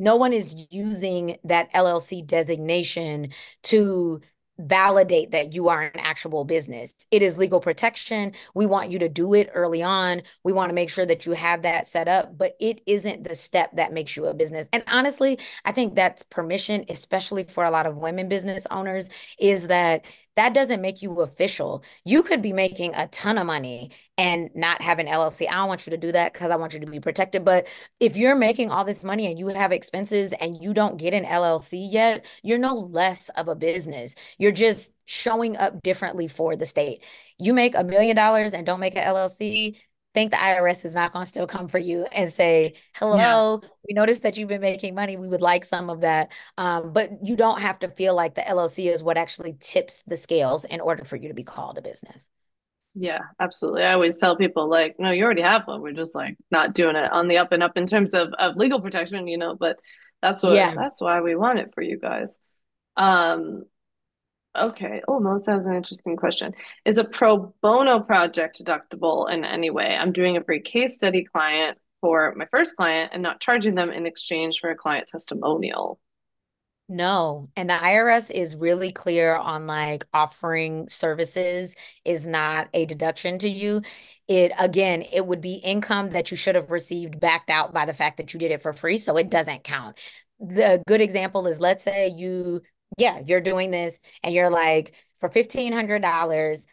No one is using that LLC designation to validate that you are an actual business. It is legal protection. We want you to do it early on. We want to make sure that you have that set up, but it isn't the step that makes you a business. And honestly, I think that's permission, especially for a lot of women business owners, is that that doesn't make you official. You could be making a ton of money and not have an LLC. I don't want you to do that because I want you to be protected. But if you're making all this money and you have expenses and you don't get an LLC yet, you're no less of a business. You're just showing up differently for the state. You make $1 million and don't make an LLC, think the IRS is not going to still come for you and say, Yeah. hello, we noticed that you've been making money. We would like some of that. But you don't have to feel like the LLC is what actually tips the scales in order for you to be called a business. Yeah, absolutely. I always tell people like, no, you already have one. We're just like not doing it on the up and up in terms of legal protection, but Yeah. that's why we want it for you guys. Um, okay. Oh, Melissa has an interesting question. Is a pro bono project deductible in any way? I'm doing a free case study client for my first client and not charging them in exchange for a client testimonial. No. And the IRS is really clear on like offering services is not a deduction to you. It again, it would be income that you should have received backed out by the fact that you did it for free. So it doesn't count. The good example is let's say yeah, you're doing this and you're like, for $1,500,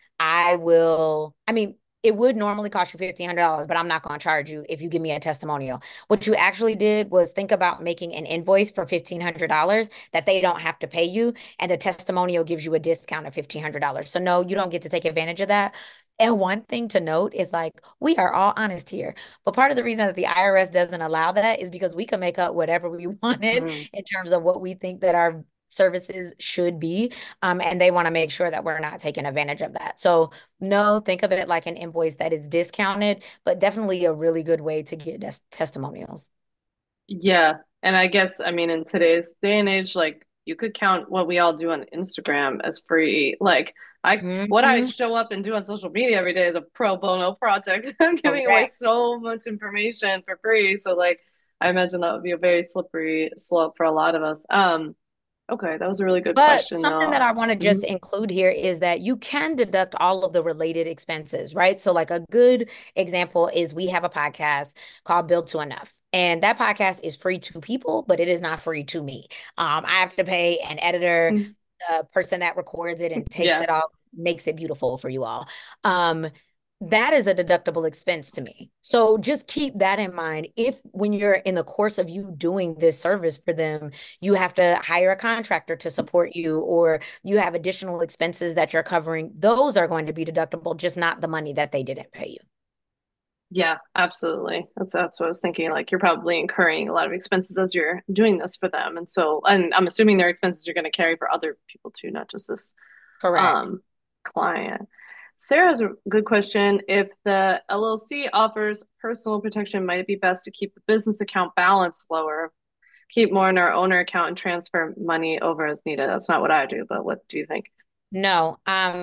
I mean, it would normally cost you $1,500, but I'm not going to charge you if you give me a testimonial. What you actually did was think about making an invoice for $1,500 that they don't have to pay you, and the testimonial gives you a discount of $1,500. So no, you don't get to take advantage of that. And one thing to note is like we are all honest here. But part of the reason that the IRS doesn't allow that is because we can make up whatever we wanted Mm. in terms of what we think that our services should be. And they want to make sure that we're not taking advantage of that. So no, think of it like an invoice that is discounted, but definitely a really good way to get testimonials. Yeah. And I guess, I mean, in today's day and age, like you could count what we all do on Instagram as free. Like what I Hmm. show up and do on social media every day is a pro bono project. I'm giving away Correct. so much information for free. So like, I imagine that would be a very slippery slope for a lot of us. Okay, that was a really good But question, something that Mel. I want to just Mhm. include here is that you can deduct all of the related expenses, right? So, like a good example is we have a podcast called Build to Enough. And that podcast is free to people, but it is not free to me. I have to pay an editor, a person that records it and takes Yeah. it all, makes it beautiful for you all. Um, that is a deductible expense to me. So just keep that in mind. If when you're in the course of you doing this service for them, you have to hire a contractor to support you, or you have additional expenses that you're covering, those are going to be deductible, just not the money that they didn't pay you. Yeah, absolutely. That's what I was thinking. Like you're probably incurring a lot of expenses as you're doing this for them. And I'm assuming their expenses you're going to carry for other people too, not just this Correct. um client. Sarah's a good question. If the LLC offers personal protection, might it be best to keep the business account balance lower, keep more in our owner account and transfer money over as needed? That's not what I do, but what do you think? No.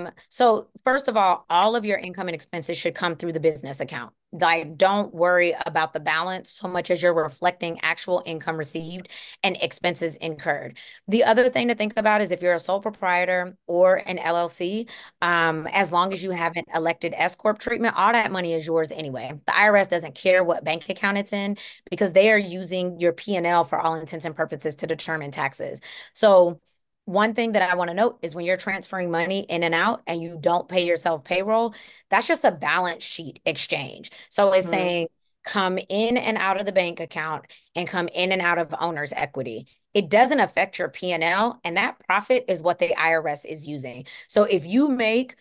So first of all of your income and expenses should come through the business account. Like, don't worry about the balance so much as you're reflecting actual income received and expenses incurred. The other thing to think about is if you're a sole proprietor or an LLC, as long as you have an elected S corp treatment, all that money is yours anyway. The IRS doesn't care what bank account it's in because they are using your P&L for all intents and purposes to determine taxes. So one thing that I want to note is when you're transferring money in and out and you don't pay yourself payroll, that's just a balance sheet exchange. So it's Hmm. saying come in and out of the bank account and come in and out of owner's equity. It doesn't affect your P&L, and that profit is what the IRS is using. So if you make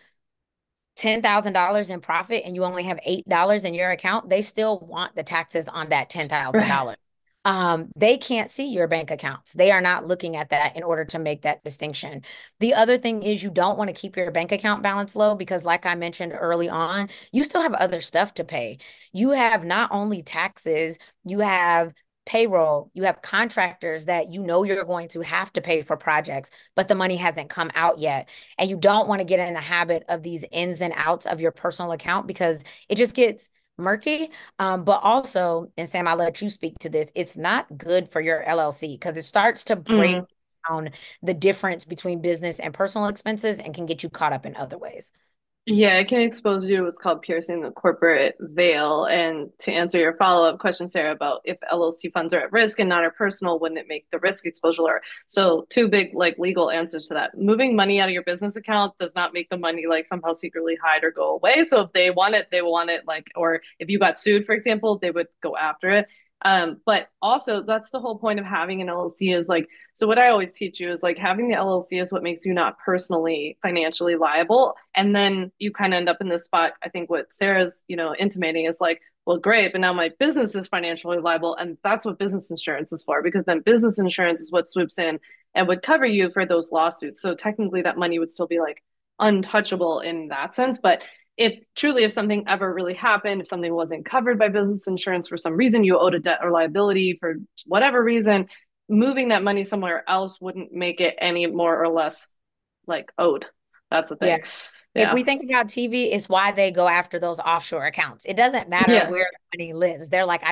$10,000 in profit and you only have $8 in your account, they still want the taxes on that Right. $10,000. They can't see your bank accounts. They are not looking at that in order to make that distinction. The other thing is you don't want to keep your bank account balance low because, like I mentioned early on, you still have other stuff to pay. You have not only taxes, you have payroll, you have contractors that you know you're going to have to pay for projects, but the money hasn't come out yet. And you don't want to get in the habit of these ins and outs of your personal account because it just gets murky. But also, and Sam, I'll let you speak to this, it's not good for your LLC because it starts to break Mm. down the difference between business and personal expenses and can get you caught up in other ways. Yeah, it can expose you to what's called piercing the corporate veil. And to answer your follow-up question, Sarah, about if LLC funds are at risk and not are personal, wouldn't it make the risk exposure lower? So two big like legal answers to that. Moving money out of your business account does not make the money like somehow secretly hide or go away. So if they want it, they want it like, or if you got sued, for example, they would go after it. But also that's the whole point of having an LLC is like, so what I always teach you is like having the LLC is what makes you not personally financially liable. And then you kind of end up in this spot. I think what Sarah's, intimating is like, well, great, but now my business is financially liable. And that's what business insurance is for, because then business insurance is what swoops in and would cover you for those lawsuits. So technically that money would still be like untouchable in that sense. But if something ever really happened, if something wasn't covered by business insurance for some reason, you owed a debt or liability for whatever reason, moving that money somewhere else wouldn't make it any more or less like owed. That's the Yeah. thing. If Yeah. we think about TV, it's why they go after those offshore accounts. It doesn't matter Yeah. where the money lives. They're like,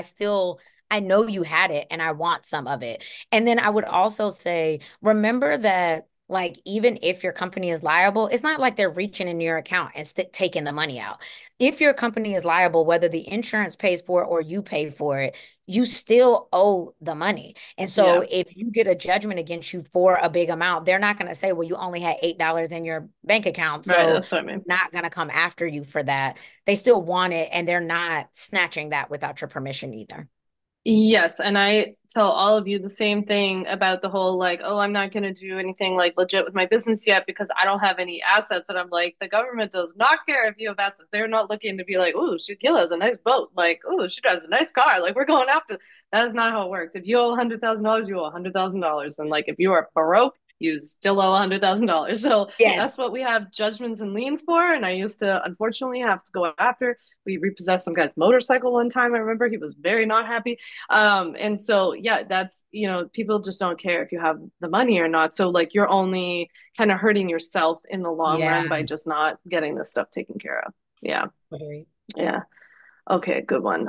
I know you had it and I want some of it. And then I would also say, remember that, like, even if your company is liable, it's not like they're reaching into your account and taking the money out. If your company is liable, whether the insurance pays for it or you pay for it, you still owe the money. And so Yeah. if you get a judgment against you for a big amount, they're not going to say, well, you only had $8 in your bank account. Right. So That's what I mean. not going to come after you for that. They still want it and they're not snatching that without your permission either. Yes, and I tell all of you the same thing about the whole like, oh, I'm not going to do anything like legit with my business yet because I don't have any assets. And I'm like, the government does not care if you have assets. They're not looking to be like, oh, Sheila has a nice boat. Like, oh, she drives a nice car. Like, we're going after. That is not how it works. If you owe $100,000, you owe $100,000. Then, like, if you are broke, you still owe $100,000. So that's Yes. what we have judgments and liens for. And I used to, unfortunately, have to go after. We repossessed some guy's motorcycle one time. I remember he was very not happy. And so, yeah, that's, people just don't care if you have the money or not. So, like, you're only kind of hurting yourself in the long run Yeah. by just not getting this stuff taken care of. Yeah. Agreed. Yeah. Okay. Good one.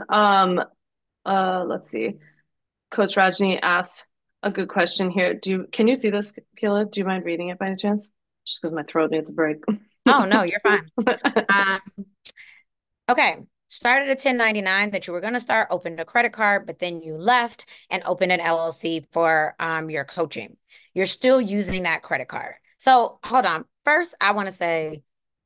Let's see. Coach Rajni asked a good question here. Can you see this, Kayla? Do you mind reading it by any chance? Just because my throat needs a break. Oh, no, you're fine. Um, okay. Started a 1099 that you were going to start, opened a credit card, but then you left and opened an LLC for your coaching. You're still using that credit card. So hold on. First, I want to say,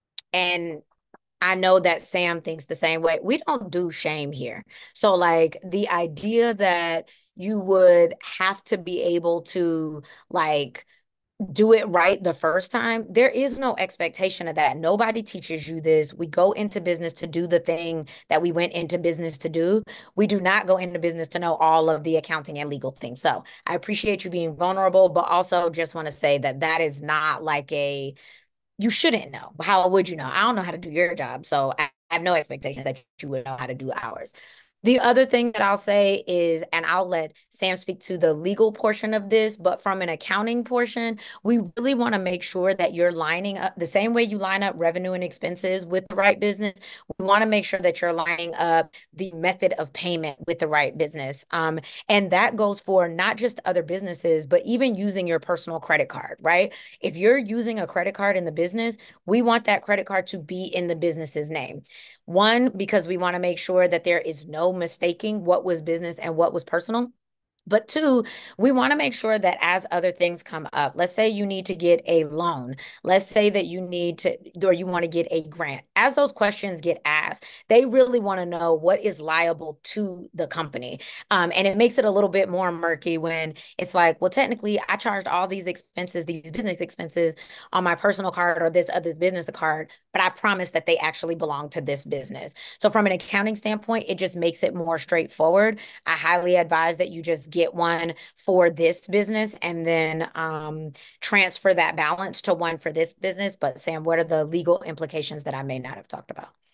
and I know that Sam thinks the same way. We don't do shame here. So, like, the idea that you would have to be able to, like, do it right the first time, there is no expectation of that. Nobody teaches you this. We go into business to do the thing that we went into business to do. We do not go into business to know all of the accounting and legal things. So I appreciate you being vulnerable, but also just want to say that that is not like you shouldn't know. How would you know? I don't know how to do your job. So I have no expectations that you would know how to do ours. The other thing that I'll say is, and I'll let Sam speak to the legal portion of this, but from an accounting portion, we really want to make sure that you're lining up the same way you line up revenue and expenses with the right business. We want to make sure that you're lining up the method of payment with the right business. And that goes for not just other businesses, but even using your personal credit card, right? If you're using a credit card in the business, we want that credit card to be in the business's name. One, because we want to make sure that there is no mistaking what was business and what was personal. But two, we want to make sure that as other things come up, let's say you need to get a loan, let's say that you need to, or you want to get a grant. As those questions get asked, they really want to know what is liable to the company. And it makes it a little bit more murky when it's like, well, technically, I charged all these expenses, these business expenses on my personal card or this other business card, but I promise that they actually belong to this business. So from an accounting standpoint, it just makes it more straightforward. I highly advise that you just get one for this business and then transfer that balance to one for this business. But Sam, what are the legal implications that I may not have talked about?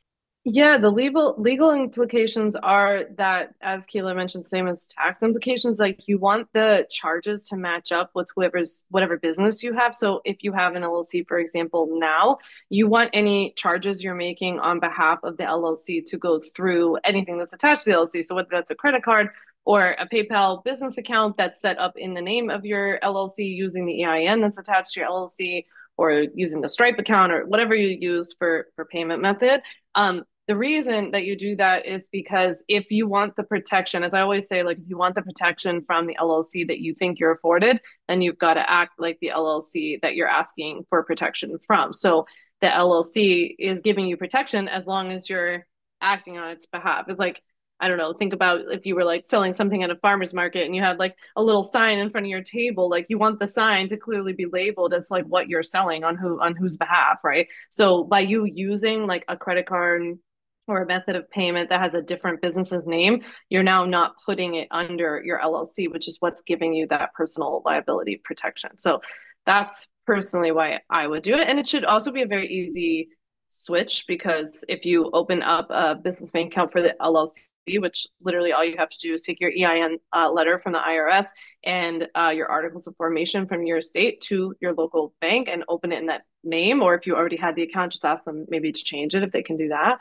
Yeah, the legal implications are that, as Keela mentioned, same as tax implications. Like you want the charges to match up with whatever business you have. So if you have an LLC, for example, now you want any charges you're making on behalf of the LLC to go through anything that's attached to the LLC. So whether that's a credit card or a PayPal business account that's set up in the name of your LLC using the EIN that's attached to your LLC, or using the Stripe account or whatever you use for payment method. The reason that you do that is because if you want the protection, as I always say, like if you want the protection from the LLC that you think you're afforded, then you've got to act like the LLC that you're asking for protection from. So the LLC is giving you protection as long as you're acting on its behalf. It's like, I don't know, think about if you were like selling something at a farmer's market and you had like a little sign in front of your table, like you want the sign to clearly be labeled as like what you're selling on whose behalf, right? So by you using like a credit card or a method of payment that has a different business's name, you're now not putting it under your LLC, which is what's giving you that personal liability protection. So that's personally why I would do it. And it should also be a very easy switch because if you open up a business bank account for the LLC, which literally all you have to do is take your EIN letter from the IRS and your articles of formation from your state to your local bank and open it in that name. Or if you already had the account, just ask them maybe to change it if they can do that.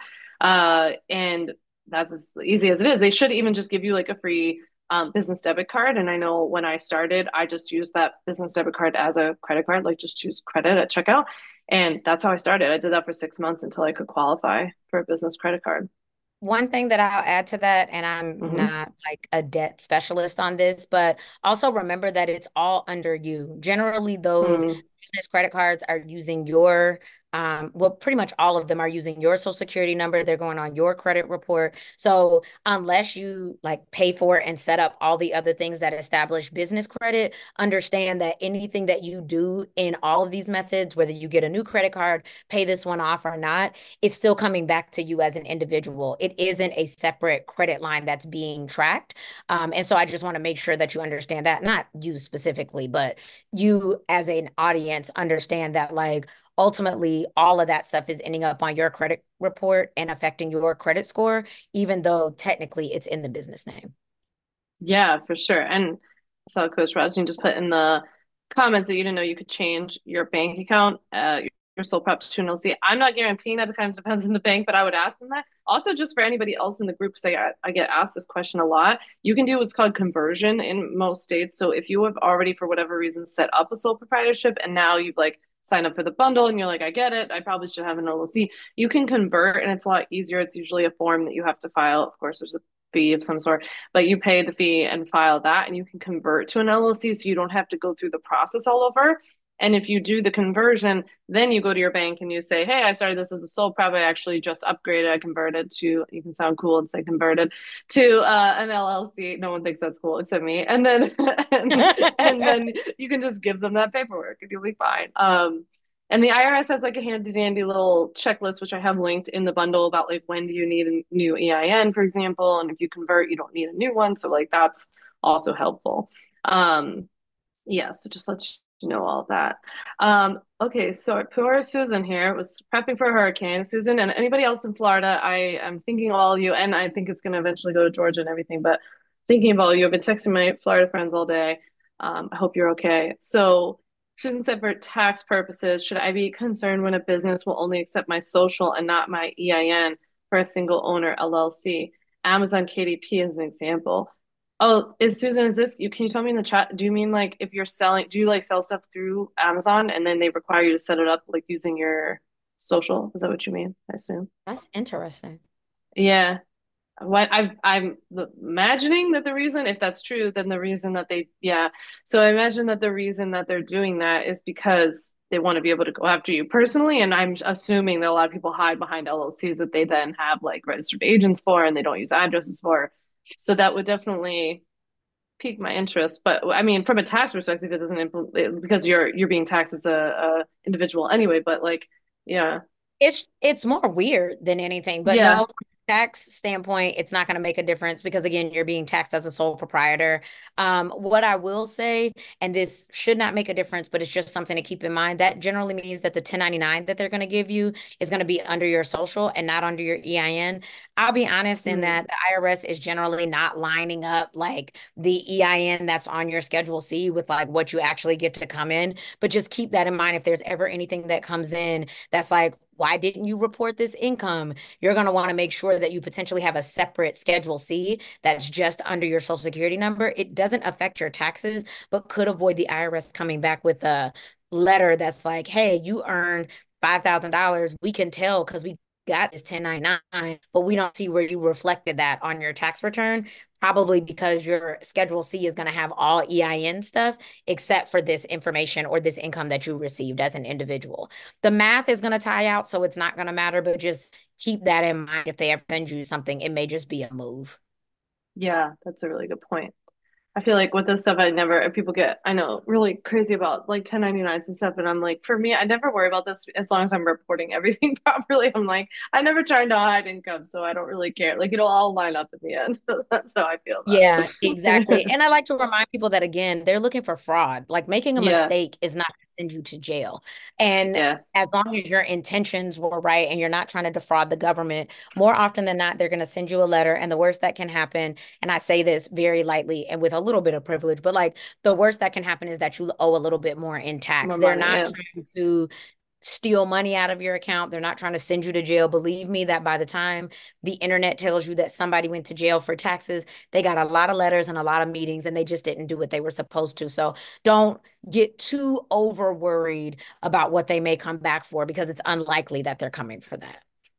And that's as easy as it is. They should even just give you like a free business debit card. And I know when I started, I just used that business debit card as a credit card, like just choose credit at checkout. And that's how I started. I did that for 6 months until I could qualify for a business credit card. One thing that I'll add to that, and I'm Mm-hmm. not like a debt specialist on this, but also remember that it's all under you. Generally, those Mm. business credit cards are using your, well, pretty much all of them are using your social security number. They're going on your credit report. So unless you like pay for it and set up all the other things that establish business credit, understand that anything that you do in all of these methods, whether you get a new credit card, pay this one off or not, it's still coming back to you as an individual. It isn't a separate credit line that's being tracked. And so I just want to make sure that you understand that, not you specifically, but you as an audience understand that like ultimately all of that stuff is ending up on your credit report and affecting your credit score, even though technically it's in the business name. Yeah, for sure. And I saw Coach Rajin just put in the comments that you didn't know you could change your bank account, your sole prop to an LLC. I'm not guaranteeing that. It kind of depends on the bank, but I would ask them that. Also, just for anybody else in the group, because I get asked this question a lot, you can do what's called conversion in most states. So if you have already, for whatever reason, set up a sole proprietorship and now you've like signed up for the bundle and you're like, I get it, I probably should have an LLC, you can convert and it's a lot easier. It's usually a form that you have to file. Of course, there's a fee of some sort, but you pay the fee and file that and you can convert to an LLC so you don't have to go through the process all over. And if you do the conversion, then you go to your bank and you say, hey, I started this as a sole prop. I actually just upgraded. I converted to, you can sound cool and say converted to an LLC. No one thinks that's cool except me. And then, and then you can just give them that paperwork and you'll be fine. And the IRS has like a handy dandy little checklist, which I have linked in the bundle about like when do you need a new EIN, for example. And if you convert, you don't need a new one. So like that's also helpful. Um, yeah, so just let you know all of that. Okay, so poor Susan here was prepping for a hurricane. Susan and anybody else in Florida, I am thinking of all of you, and I think it's going to eventually go to Georgia and everything, but thinking of all of you. I've been texting my Florida friends all day. I hope you're okay. So Susan said, for tax purposes, should I be concerned when a business will only accept my social and not my EIN for a single owner LLC? Amazon KDP as an example. Oh, is Susan, is this you? Can you tell me in the chat? Do you mean like if you're selling, do you like sell stuff through Amazon and then they require you to set it up like using your social? Is that what you mean? I assume. That's interesting. Yeah. What I'm imagining that the reason, if that's true, then the reason that they, yeah. So I imagine that the reason that they're doing that is because they want to be able to go after you personally. And I'm assuming that a lot of people hide behind LLCs that they then have like registered agents for and they don't use addresses for. So that would definitely pique my interest. But I mean, from a tax perspective, it doesn't because you're being taxed as a individual anyway. But like, yeah, It's more weird than anything, but yeah, no. tax standpoint, it's not going to make a difference because again, you're being taxed as a sole proprietor. What I will say, and this should not make a difference, but it's just something to keep in mind, that generally means that the 1099 that they're going to give you is going to be under your social and not under your EIN. I'll be honest in Mm, that the IRS is generally not lining up like the EIN that's on your Schedule C with like what you actually get to come in. But just keep that in mind if there's ever anything that comes in that's like, why didn't you report this income? You're going to want to make sure that you potentially have a separate Schedule C that's just under your Social Security number. It doesn't affect your taxes, but could avoid the IRS coming back with a letter that's like, hey, you earned $5,000. We can tell because we got this 1099, but we don't see where you reflected that on your tax return. Probably because your Schedule C is going to have all EIN stuff except for this information or this income that you received as an individual. The math is going to tie out, so it's not going to matter, but just keep that in mind. If they ever send you something, it may just be a move. yeah, that's a really good point. I feel like with this stuff, people get, I know, really crazy about like 1099s and stuff. And I'm like, for me, I never worry about this as long as I'm reporting everything properly. I'm like, I never trying to hide income, so I don't really care. Like, it'll all line up in the end. That's how I feel about Yeah, exactly. it. And I like to remind people that again, they're looking for fraud. Like making a Yeah, mistake is not going to send you to jail. And yeah, as long as your intentions were right and you're not trying to defraud the government, more often than not, they're going to send you a letter. And the worst that can happen, and I say this very lightly and with a little bit of privilege, but like the worst that can happen is that you owe a little bit more in tax. more They're money. not Yeah, trying to steal money out of your account. They're not trying to send you to jail. Believe me that by the time the internet tells you that somebody went to jail for taxes, they got a lot of letters and a lot of meetings and they just didn't do what they were supposed to. So don't get too over worried about what they may come back for because it's unlikely that they're coming for that.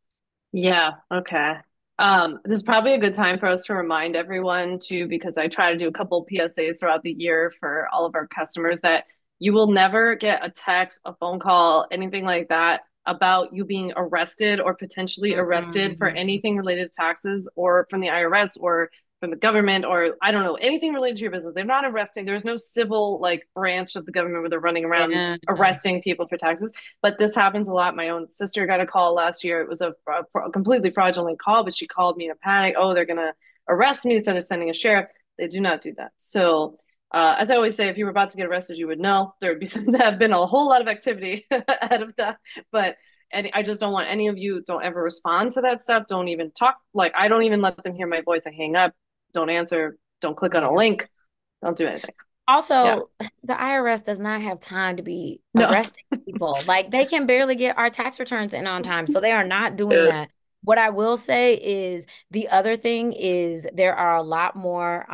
yeah, okay. This is probably a good time for us to remind everyone too, because I try to do a couple PSAs throughout the year for all of our customers that you will never get a text, a phone call, anything like that about you being arrested or potentially arrested for Mhm. anything related to taxes or from the IRS or from the government or I don't know, anything related to your business. They're not arresting. There's no civil like branch of the government where they're running around Yeah. arresting people for taxes. But this happens a lot. My own sister got a call last year. It was a completely fraudulent call, but she called me in a panic. Oh, they're going to arrest me. So they're sending a sheriff. They do not do that. So, as I always say, if you were about to get arrested, you would know there would be some that have been a whole lot of activity ahead of that. But and I just don't want any of you don't ever respond to that stuff. Don't even talk. Like I don't even let them hear my voice. I hang up. Don't answer. Don't click on a Yeah. link. Don't do anything. Yeah. Also, the IRS does not have time to be No. arresting people. Like they can barely get our tax returns in on time. So they are not doing that. What I will say is the other thing is there are a lot more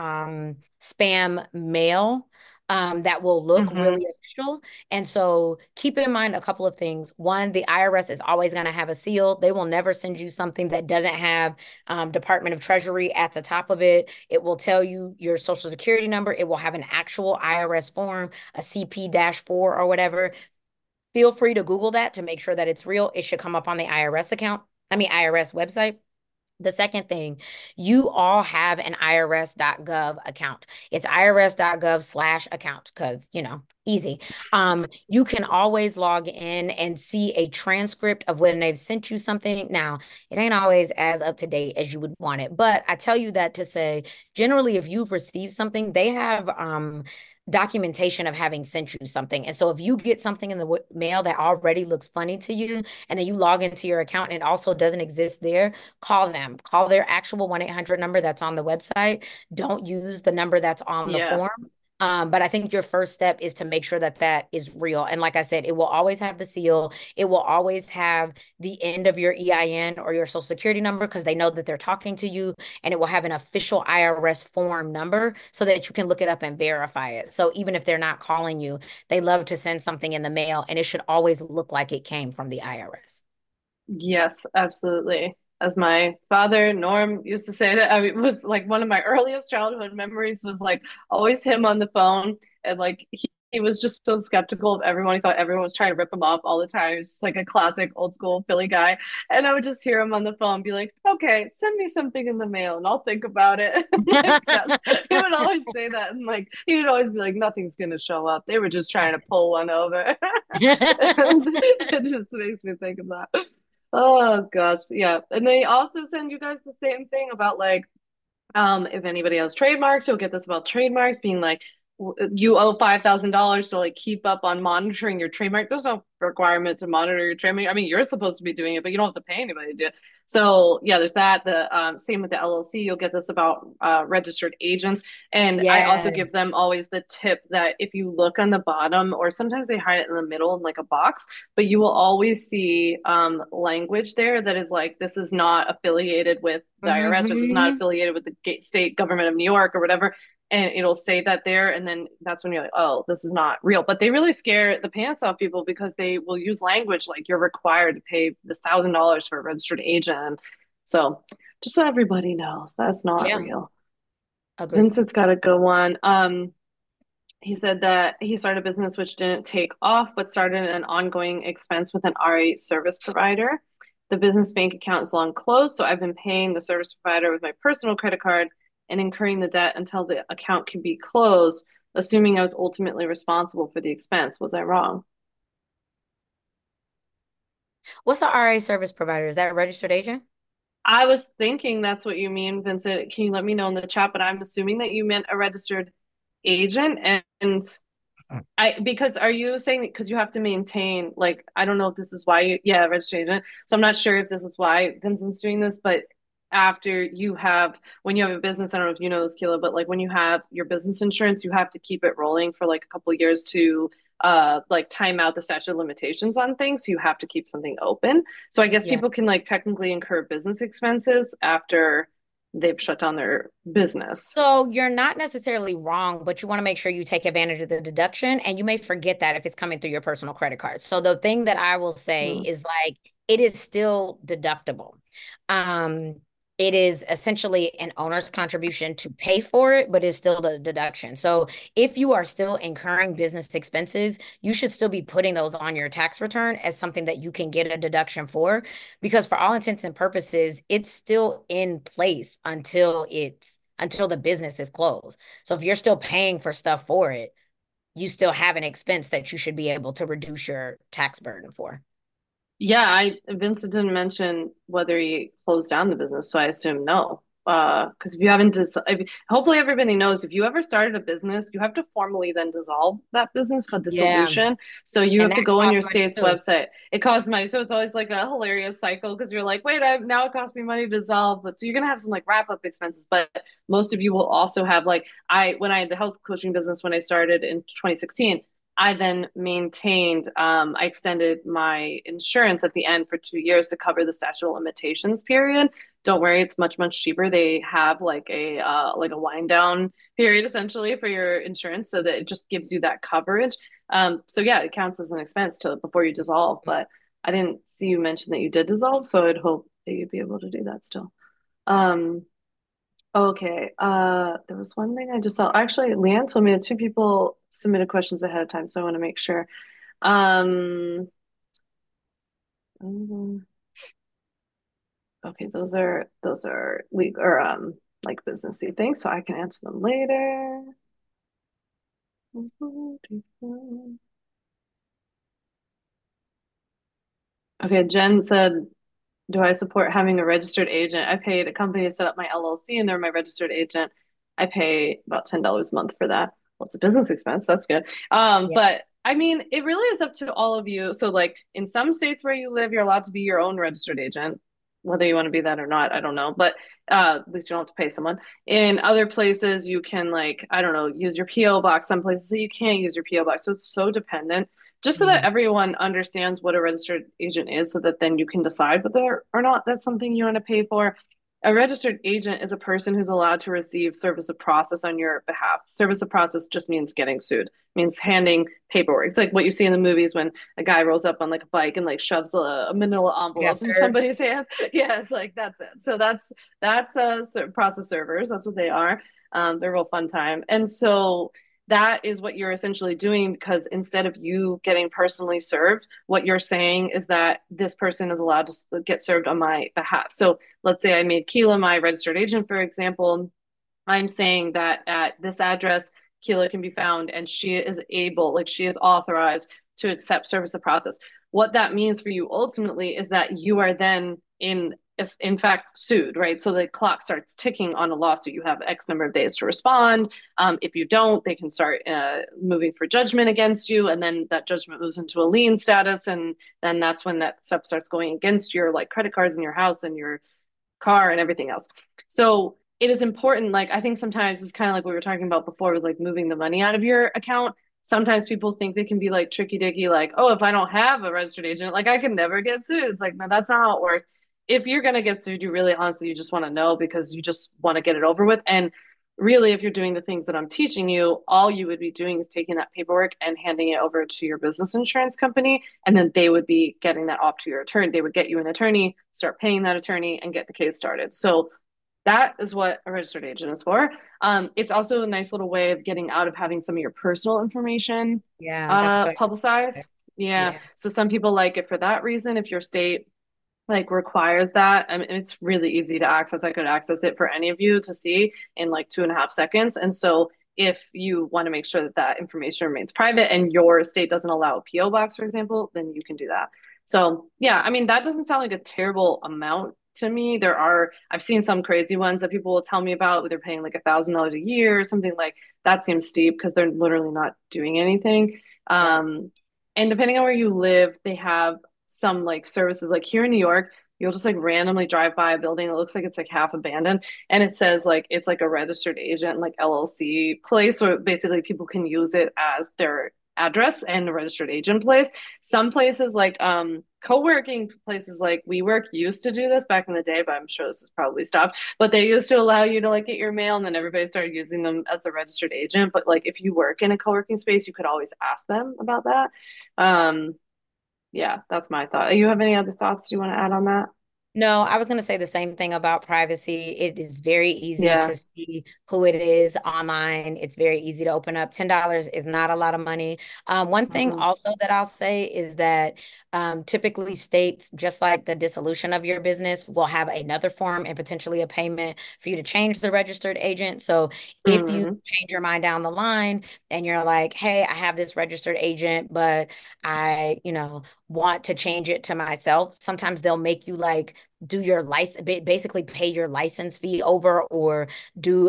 spam mail that will look Mm-hmm. really official. And so keep in mind a couple of things. One, the IRS is always going to have a seal. They will never send you something that doesn't have Department of Treasury at the top of it. It will tell you your social security number. It will have an actual IRS form, a CP-4 or whatever. Feel free to Google that to make sure that it's real. It should come up on the IRS account. I mean, IRS website. The second thing, you all have an irs.gov account. It's irs.gov/account because, easy. You can always log in and see a transcript of when they've sent you something. Now, it ain't always as up to date as you would want it, but I tell you that to say, generally, if you've received something, they have documentation of having sent you something. And so if you get something in the mail that already looks funny to you, and then you log into your account and it also doesn't exist there, call them. Call their actual 1-800 number that's on the website. Don't use the number that's on the Yeah. form. But I think your first step is to make sure that that is real. And like I said, it will always have the seal. It will always have the end of your EIN or your social security number because they know that they're talking to you. And it will have an official IRS form number so that you can look it up and verify it. So even if they're not calling you, they love to send something in the mail and it should always look like it came from the IRS. Yes, absolutely. As my father, Norm, used to say that, I mean, it was like one of my earliest childhood memories was like always him on the phone. And like he was just so skeptical of everyone. He thought everyone was trying to rip him off all the time. He was just like a classic old school Philly guy. And I would just hear him on the phone be like, okay, send me something in the mail and I'll think about it. Like that's, he would always say that. And like, he would always be like, nothing's going to show up. They were just trying to pull one over. And it just makes me think of that. Oh gosh, yeah. And they also send you guys the same thing about like if anybody has trademarks, you'll get this about trademarks being like you owe $5,000 to like keep up on monitoring your trademark. There's no requirement to monitor your trademark. I mean, you're supposed to be doing it, but you don't have to pay anybody to do it. So yeah, there's that. The same with the LLC. You'll get this about registered agents, and I also give Yes. them always the tip that if you look on the bottom, or sometimes they hide it in the middle in like a box, but you will always see language there that is like this is not affiliated with the IRS or this is not Hmm. affiliated with the state government of New York or whatever. And it'll say that there, and then that's when you're like, oh, this is not real. But they really scare the pants off people because they will use language like you're required to pay this $1,000 for a registered agent. So just so everybody knows, that's not Yeah, real. agreed. Vincent's got to go on. He said that he started a business which didn't take off, but started an ongoing expense with an RA service provider. The business bank account is long closed, so I've been paying the service provider with my personal credit card and incurring the debt until the account can be closed, assuming I was ultimately responsible for the expense. Was I wrong? What's the RA service provider? Is that a registered agent? I was thinking that's what you mean, Vincent. Can you let me know in the chat? But I'm assuming that you meant a registered agent. And I because are you saying because you have to maintain like I don't know if this is why yeah registered agent, so I'm not sure if this is why Vincent's doing this, but after you have when you have a business, I don't know if you know this, Kila, but like when you have your business insurance, you have to keep it rolling for like a couple of years to like time out the statute of limitations on things, so you have to keep something open. So I guess Yeah. people can like technically incur business expenses after they've shut down their business. So you're not necessarily wrong, but you want to make sure you take advantage of the deduction, and you may forget that if it's coming through your personal credit card. So the thing that I will say Mm. is like it is still deductible. Um, it is essentially an owner's contribution to pay for it, but it's still the deduction. So if you are still incurring business expenses, you should still be putting those on your tax return as something that you can get a deduction for, because for all intents and purposes, it's still in place until the business is closed. So if you're still paying for stuff for it, you still have an expense that you should be able to reduce your tax burden for. Yeah, I Vincent didn't mention whether he closed down the business, so I assume no. Because if you haven't, hopefully everybody knows if you ever started a business, you have to formally then dissolve that business called Yeah. dissolution. So you And have to that go on costs your money state's too. website. It costs money, so it's always like a hilarious cycle because you're like, wait, now it costs me money to dissolve, but so you're gonna have some like wrap up expenses. But most of you will also have like when I had the health coaching business when I started in 2016. I then maintained, I extended my insurance at the end for 2 years to cover the statute of limitations period. Don't worry, it's much, much cheaper. They have like a wind down period essentially for your insurance so that it just gives you that coverage. So yeah, it counts as an expense to before you dissolve, but I didn't see you mention that you did dissolve, so I'd hope that you'd be able to do that still. Um, Okay. There was one thing I just saw. Actually, Leanne told me that two people submitted questions ahead of time, so I want to make sure. Um, mm, okay, those are legal or like businessy things, so I can answer them later. Okay, Jen said, "Do I support having a registered agent? I paid a company to set up my LLC, and they're my registered agent. I pay about $10 a month for that. Well, it's a business expense. That's good. Yeah. But I mean, it really is up to all of you. So, like in some states where you live, you're allowed to be your own registered agent. Whether you want to be that or not, I don't know. But at least you don't have to pay someone. In other places, you can like, I don't know, use your PO box. Some places so you can't use your PO box. So it's so dependent just so that Mhm. everyone understands what a registered agent is so that then you can decide whether or not that's something you want to pay for. A registered agent is a person who's allowed to receive service of process on your behalf. Service of process just means getting sued, means handing paperwork. It's like what you see in the movies when a guy rolls up on like a bike and like shoves a manila Yeah, envelope in served. somebody's hands. Yeah, it's like that's it. So that's process servers. That's what they are. They're a real fun time. And so that is what you're essentially doing because instead of you getting personally served, what you're saying is that this person is allowed to get served on my behalf. So let's say I made Keela my registered agent, for example. I'm saying that at this address, Keela can be found and she is able, like she is authorized to accept service of process. what that means for you ultimately is that you are then if in fact sued, right? So the clock starts ticking on a lawsuit. You have X number of days to respond. If you don't, they can start moving for judgment against you, and then that judgment moves into a lien status, and then that's when that stuff starts going against your like credit cards and your house and your car and everything else. So it is important. Like I think sometimes it's kind of like we were talking about before with like moving the money out of your account. Sometimes people think they can be like tricky dicky, like, oh, if I don't have a registered agent, like I can never get sued. It's like, no, that's not how it works. If you're gonna get sued, you really honestly you just want to know because you just want to get it over with. And really, if you're doing the things that I'm teaching you, all you would be doing is taking that paperwork and handing it over to your business insurance company. And then they would be getting that off to your attorney. They would get you an attorney, start paying that attorney, and get the case started. So that is what a registered agent is for. It's also a nice little way of getting out of having some of your personal information Yeah, that's what I publicized. Yeah. yeah. So some people like it for that reason. If your state like requires that. I mean, it's really easy to access. I could access it for any of you to see in like 2.5 seconds. And so if you want to make sure that that information remains private and your state doesn't allow a PO box, for example, then you can do that. So yeah, I mean, that doesn't sound like a terrible amount to me. I've seen some crazy ones that people will tell me about. They're paying like $1,000 a year or something like that. Seems steep because they're literally not doing anything. Right. And depending on where you live, they have some like services like here in New York, you'll just like randomly drive by a building that looks like it's like half abandoned and it says like it's like a registered agent like LLC place where basically people can use it as their address and a registered agent place. Some places like co-working places like WeWork used to do this back in the day, but I'm sure this has probably stopped. But they used to allow you to like get your mail and then everybody started using them as the registered agent. But like if you work in a co-working space, you could always ask them about that. Um, yeah, that's my thought. You have any other thoughts you want to add on that? No, I was going to say the same thing about privacy. It is very easy Yeah. to see who it is online. It's very easy to open up. $10 is not a lot of money. One thing Mm-mm. also that I'll say is that typically states, just like the dissolution of your business, will have another form and potentially a payment for you to change the registered agent. So if you Mm-hmm. change your mind down the line and you're like, hey, I have this registered agent, but I want to change it to myself, sometimes they'll make you like do your license, basically pay your license fee over, or do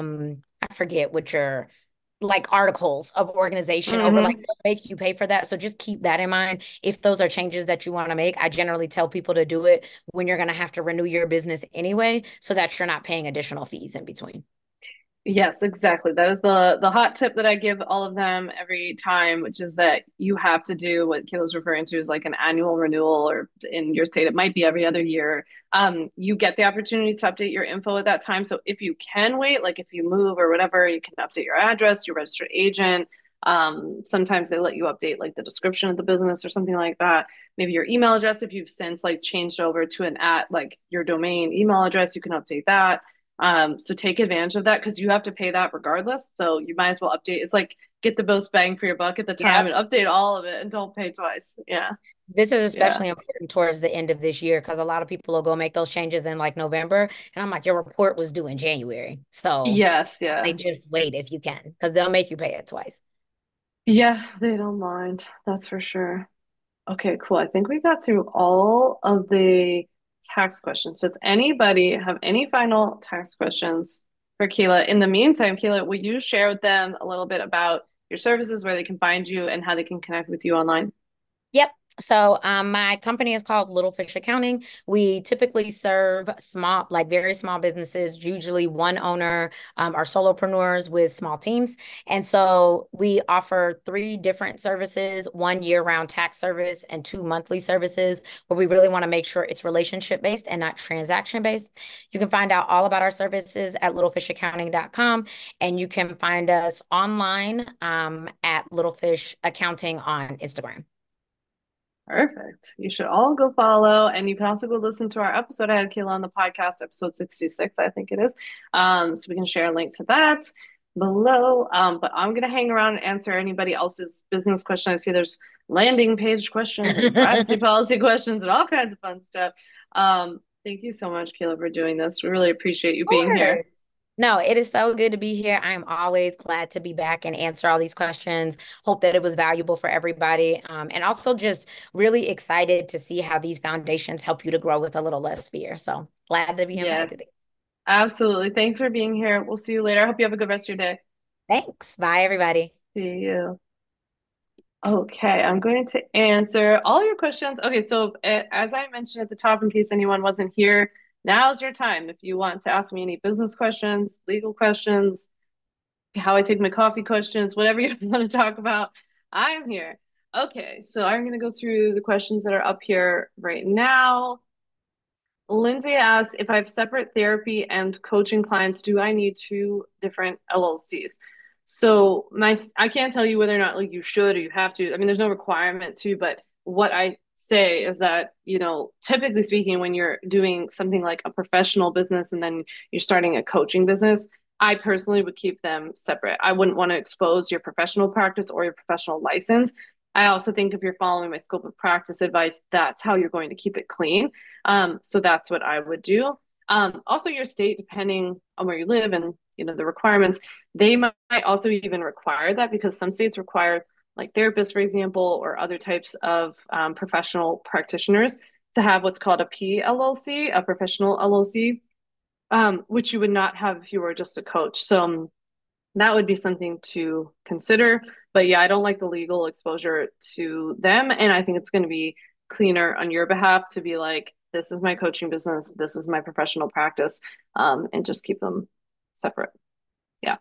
I forget what your like articles of organization over, like Mm-hmm. they'll make you pay for that. So just keep that in mind. If those are changes that you want to make, I generally tell people to do it when you're going to have to renew your business anyway, so that you're not paying additional fees in between. Yes, exactly. That is the hot tip that I give all of them every time, which is that you have to do what Kayla's referring to as like an annual renewal, or in your state, it might be every other year. You get the opportunity to update your info at that time. So if you can wait, like if you move or whatever, you can update your address, your registered agent. Sometimes they let you update like the description of the business or something like that. Maybe your email address, if you've since like changed over to an at like your domain email address, you can update that. So take advantage of that because you have to pay that regardless. So you might as well update. It's like get the most bang for your buck at the time Yep. and update all of it and don't pay twice. Yeah. This is Yeah. especially important towards the end of this year because a lot of people will go make those changes in like November. And I'm like, your report was due in January. So Yes. they Yeah. just wait if you can because they'll make you pay it twice. Yeah. They don't mind. That's for sure. Okay, cool. I think we got through all of the tax questions. Does anybody have any final tax questions for Keela? In the meantime, Keela, will you share with them a little bit about your services, where they can find you, and how they can connect with you online? Yep. So my company is called Little Fish Accounting. We typically serve small, like very small businesses, usually one owner, or solopreneurs with small teams. And so we offer three different services, one year-round tax service and two monthly services, where we really want to make sure it's relationship-based and not transaction-based. You can find out all about our services at littlefishaccounting.com, and you can find us online at Little Fish Accounting on Instagram. Perfect. You should all go follow, and you can also go listen to our episode. I had Kayla on the podcast, episode 66, I think it is. So we can share a link to that below. But I'm gonna hang around and answer anybody else's business question. I see there's landing page questions and privacy policy questions and all kinds of fun stuff. Thank you so much, Kayla, for doing this. We really appreciate you being here. Course. No, it is so good to be here. I am always glad to be back and answer all these questions. Hope that it was valuable for everybody. And also just really excited to see how these foundations help you to grow with a little less fear. So glad to be Yeah, invited. absolutely. Thanks for being here. We'll see you later. I hope you have a good rest of your day. Thanks. Bye, everybody. See you. Okay, I'm going to answer all your questions. Okay, so as I mentioned at the top, in case anyone wasn't here, now's your time. If you want to ask me any business questions, legal questions, how I take my coffee questions, whatever you want to talk about, I'm here. Okay, so I'm going to go through the questions that are up here right now. Lindsay asked if I have separate therapy and coaching clients, do I need two different LLCs? So I can't tell you whether or not like you should or you have to. I mean, there's no requirement to, but what I say is that, typically speaking, when you're doing something like a professional business and then you're starting a coaching business, I personally would keep them separate. I wouldn't want to expose your professional practice or your professional license. I also think if you're following my scope of practice advice, that's how you're going to keep it clean. So that's what I would do. Also, your state, depending on where you live and the requirements, they might also even require that because some states require like therapists, for example, or other types of professional practitioners to have what's called a PLLC, a professional LLC, which you would not have if you were just a coach. So that would be something to consider. But yeah, I don't like the legal exposure to them. And I think it's going to be cleaner on your behalf to be like, this is my coaching business, this is my professional practice, and just keep them separate. Yeah.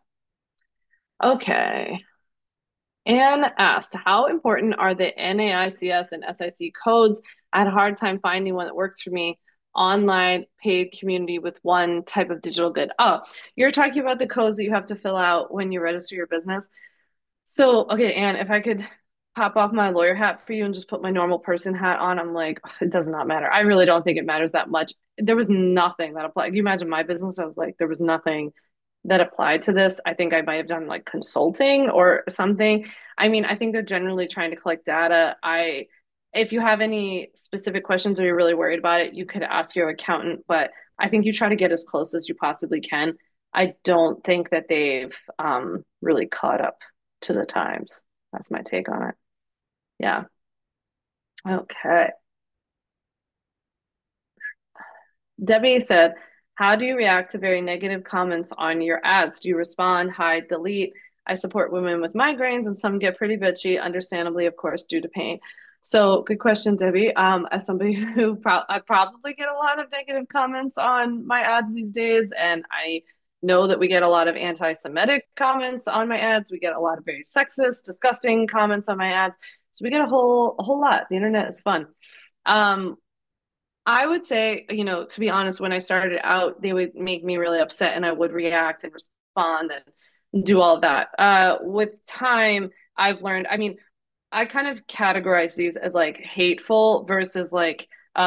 Okay. Anne asked, how important are the NAICS and SIC codes? I had a hard time finding one that works for me. Online paid community with one type of digital good. Oh, you're talking about the codes that you have to fill out when you register your business. So, okay, Anne, if I could pop off my lawyer hat for you and just put my normal person hat on, I'm like, it does not matter. I really don't think it matters that much. There was nothing that applied. Can you imagine my business? I was like, there was nothing that applied to this. I think I might have done like consulting or something. I mean, I think they're generally trying to collect data. If you have any specific questions or you're really worried about it, you could ask your accountant, but I think you try to get as close as you possibly can. I don't think that they've really caught up to the times. That's my take on it. Yeah. Okay. Debbie said, how do you react to very negative comments on your ads? Do you respond, hide, delete? I support women with migraines and some get pretty bitchy, understandably, of course, due to pain. So good question, Debbie. As somebody who I probably get a lot of negative comments on my ads these days, and I know that we get a lot of anti-Semitic comments on my ads. We get a lot of very sexist, disgusting comments on my ads. So we get a whole lot. The internet is fun. Um, I would say, to be honest, when I started out, they would make me really upset and I would react and respond and do all of that. With time, I've learned, I mean, I kind of categorize these as like hateful versus like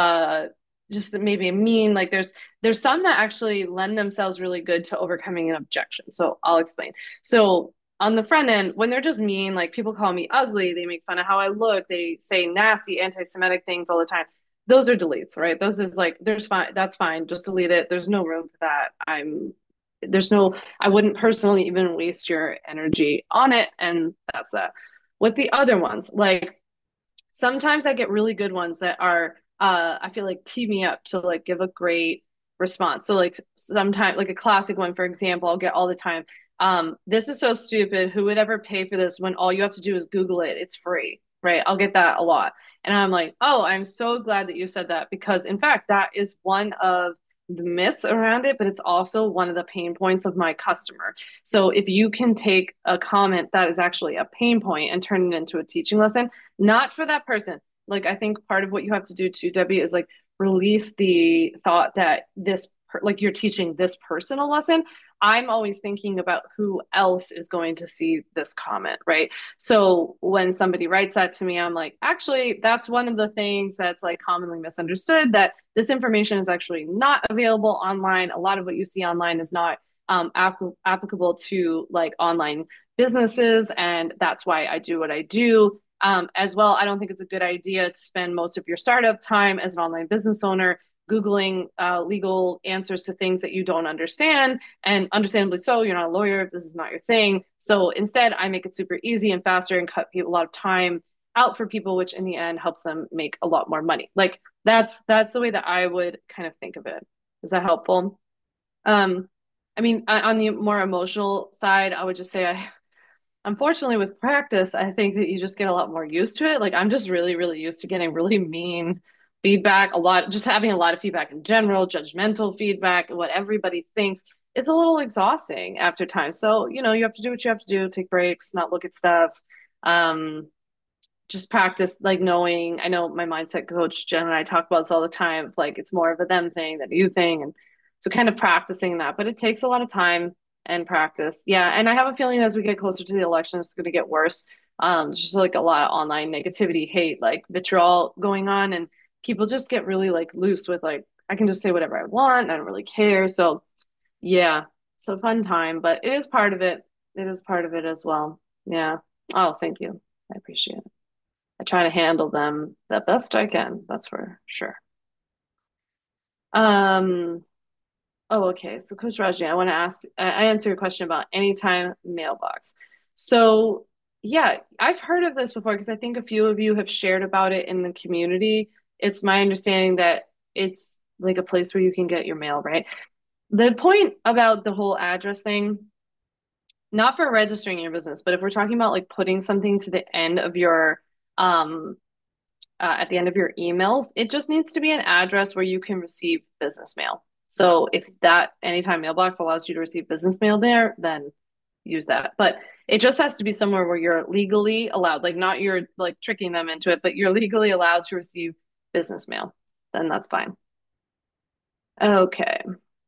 just maybe mean. Like there's some that actually lend themselves really good to overcoming an objection. So I'll explain. So on the front end, when they're just mean, like people call me ugly, they make fun of how I look, they say nasty anti-Semitic things all the time. Those are deletes, right? Those is like there's fine, that's fine. Just delete it. There's no room for that. There's no I wouldn't personally even waste your energy on it. And that's that. With the other ones, like sometimes I get really good ones that are I feel like tee me up to like give a great response. So like sometimes like a classic one, for example, I'll get all the time. This is so stupid. Who would ever pay for this when all you have to do is Google it? It's free, right? I'll get that a lot. And I'm like, oh, I'm so glad that you said that because in fact, that is one of the myths around it, but it's also one of the pain points of my customer. So if you can take a comment that is actually a pain point and turn it into a teaching lesson, not for that person. Like I think part of what you have to do too, Debbie, is like release the thought that like you're teaching this person a lesson. I'm always thinking about who else is going to see this comment, right? So when somebody writes that to me, I'm like, actually, that's one of the things that's like commonly misunderstood, that this information is actually not available online. A lot of what you see online is not applicable to like online businesses. And that's why I do what I do. As well, I don't think it's a good idea to spend most of your startup time as an online business owner Googling legal answers to things that you don't understand. And understandably so, you're not a lawyer, this is not your thing. So instead, I make it super easy and faster and cut people a lot of time out for people, which in the end helps them make a lot more money. Like that's the way that I would kind of think of it. Is that helpful? Um, I mean, on the more emotional side, I would just say I unfortunately with practice, I think that you just get a lot more used to it. Like I'm just really, really used to getting really mean feedback, a lot, just having a lot of feedback in general, judgmental feedback, what everybody thinks. It's a little exhausting after time. So, you have to do what you have to do, take breaks, not look at stuff. Um, just practice like knowing. I know my mindset coach Jen and I talk about this all the time. Like it's more of a them thing than a you thing, and so kind of practicing that. But it takes a lot of time and practice. Yeah, and I have a feeling as we get closer to the election, it's going to get worse. It's just like a lot of online negativity, hate, like vitriol going on, and people just get really like loose with like I can just say whatever I want. I don't really care. So yeah, it's a fun time, but it is part of it. It is part of it as well. Yeah. Oh, thank you. I appreciate it. I try to handle them the best I can. That's for sure. Um, oh, okay. So Coach Rajni, I want to I answer your question about anytime mailbox. So yeah, I've heard of this before because I think a few of you have shared about it in the community. It's my understanding that it's like a place where you can get your mail, right? The point about the whole address thing, not for registering your business, but if we're talking about like putting something to the end of your um at the end of your emails, it just needs to be an address where you can receive business mail. So if that anytime mailbox allows you to receive business mail there, then use that. But it just has to be somewhere where you're legally allowed, like not you're like tricking them into it, but you're legally allowed to receive business mail. Then that's fine. Okay.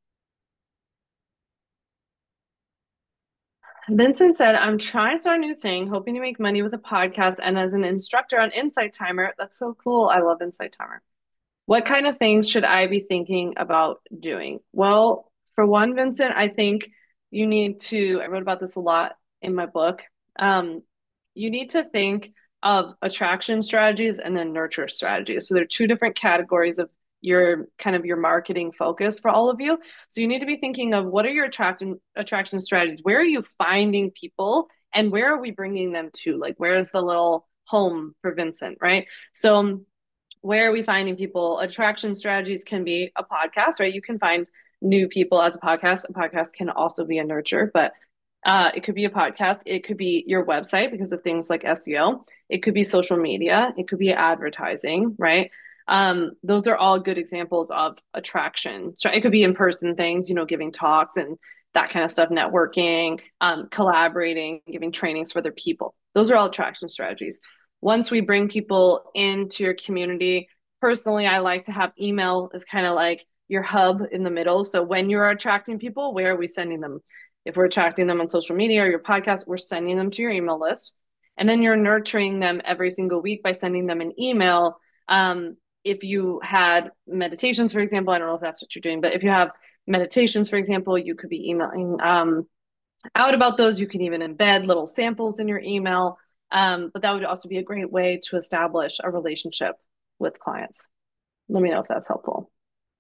Vincent said, I'm trying to start a new thing, hoping to make money with a podcast and as an instructor on Insight Timer. That's so cool. I love Insight Timer. What kind of things should I be thinking about doing? Well, for one, Vincent, I think you need to, I wrote about this a lot in my book. Um, you need to think of attraction strategies and then nurture strategies. So there are two different categories of your kind of your marketing focus for all of you. So you need to be thinking of what are your attraction strategies? Where are you finding people and where are we bringing them to? Like where's the little home for Vincent, right? So where are we finding people? Attraction strategies can be a podcast, right? You can find new people as a podcast. A podcast can also be a nurture, but it could be a podcast. It could be your website because of things like SEO. It could be social media. It could be advertising, right? Those are all good examples of attraction. So it could be in-person things, giving talks and that kind of stuff, networking, collaborating, giving trainings for other people. Those are all attraction strategies. Once we bring people into your community, personally, I like to have email as kind of like your hub in the middle. So when you're attracting people, where are we sending them? If we're attracting them on social media or your podcast, we're sending them to your email list. And then you're nurturing them every single week by sending them an email. If you had meditations, for example, I don't know if that's what you're doing, but if you have meditations, for example, you could be emailing out about those. You can even embed little samples in your email. But that would also be a great way to establish a relationship with clients. Let me know if that's helpful.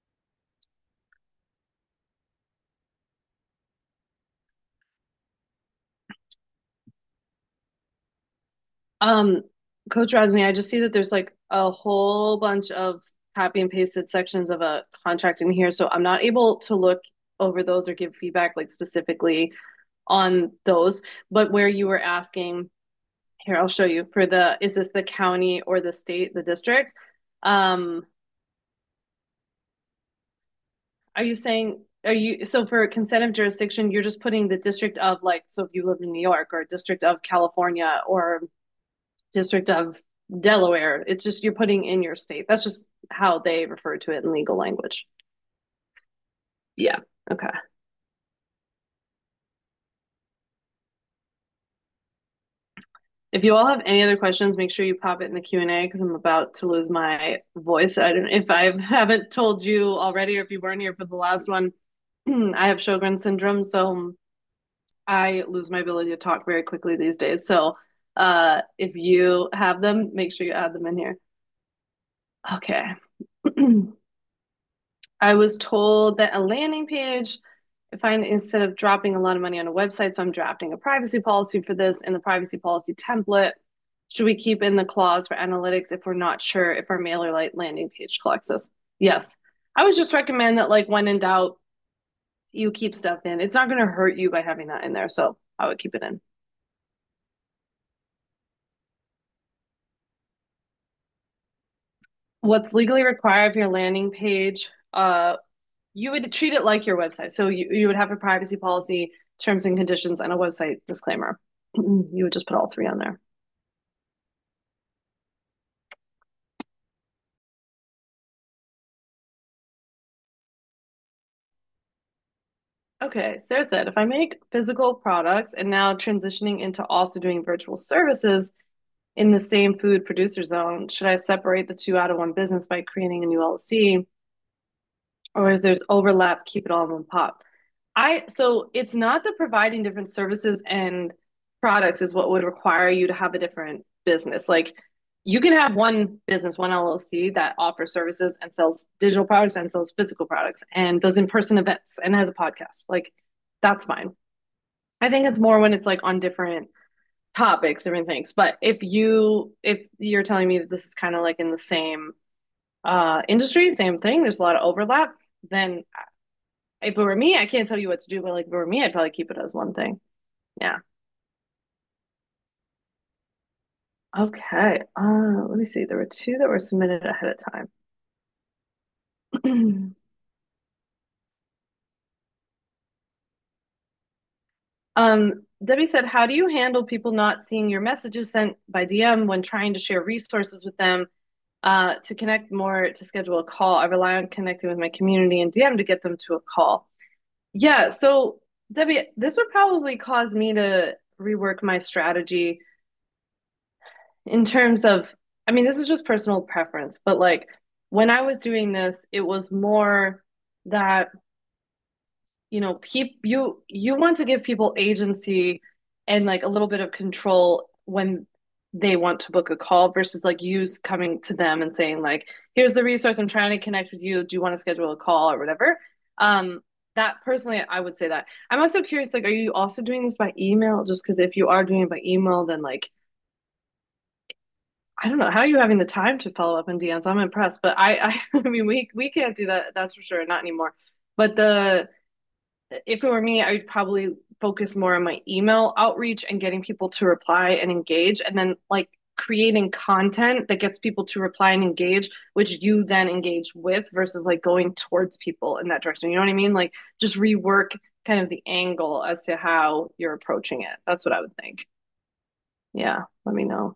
Um, Coach Rosny, I just see that there's like a whole bunch of copy and pasted sections of a contract in here. So I'm not able to look over those or give feedback like specifically on those. But where you were asking, here, I'll show you for is this the county or the state, the district? Um, Are you saying, so for consent of jurisdiction, you're just putting the district of like, so if you live in New York or district of California or district of Delaware, it's just you're putting in your state. That's just how they refer to it in legal language. Yeah. Okay. If you all have any other questions, make sure you pop it in the Q&A because I'm about to lose my voice. I don't if I haven't told you already or if you weren't here for the last one. I have Sjogren's syndrome, so I lose my ability to talk very quickly these days. So if you have them, make sure you add them in here. Okay. I was told that a landing page, if I instead of dropping a lot of money on a website, so I'm drafting a privacy policy for this in the privacy policy template. Should we keep in the clause for analytics if we're not sure if our MailerLite landing page collects us? Yes. I would just recommend that, like, when in doubt, you keep stuff in. It's not going to hurt you by having that in there. So I would keep it in. What's legally required of your landing page? You would treat it like your website. So you would have a privacy policy, terms and conditions, and a website disclaimer. You would just put all three on there. Okay, Sarah said, if I make physical products and now transitioning into also doing virtual services in the same food producer zone, should I separate the two out of one business by creating a new LLC? Or is there's overlap, keep it all in one pot? So it's not that providing different services and products is what would require you to have a different business. Like you can have one business, one LLC that offers services and sells digital products and sells physical products and does in-person events and has a podcast. Like that's fine. I think it's more when it's like on different topics, different things. But if you're telling me that this is kind of like in the same industry, same thing, there's a lot of overlap, then if it were me, I can't tell you what to do, but like if it were me, I'd probably keep it as one thing. Yeah. Okay. Let me see. There were two that were submitted ahead of time. Debbie said, how do you handle people not seeing your messages sent by DM when trying to share resources with them to connect more to schedule a call? I rely on connecting with my community and DM to get them to a call. Yeah, so Debbie, this would probably cause me to rework my strategy in terms of, I mean, this is just personal preference, but like when I was doing this, it was more that, you want to give people agency and like a little bit of control when they want to book a call versus like you coming to them and saying like, here's the resource, I'm trying to connect with you. Do you want to schedule a call or whatever? That personally, I would say that. I'm also curious, like, are you also doing this by email? Just because if you are doing it by email, then like I don't know how are you having the time to follow up in DMs. I'm impressed, but I mean, we can't do that. That's for sure, not anymore. But the if it were me, I would probably focus more on my email outreach and getting people to reply and engage, and then like creating content that gets people to reply and engage, which you then engage with versus like going towards people in that direction. You know what I mean? Like just rework kind of the angle as to how you're approaching it. That's what I would think. Yeah, let me know.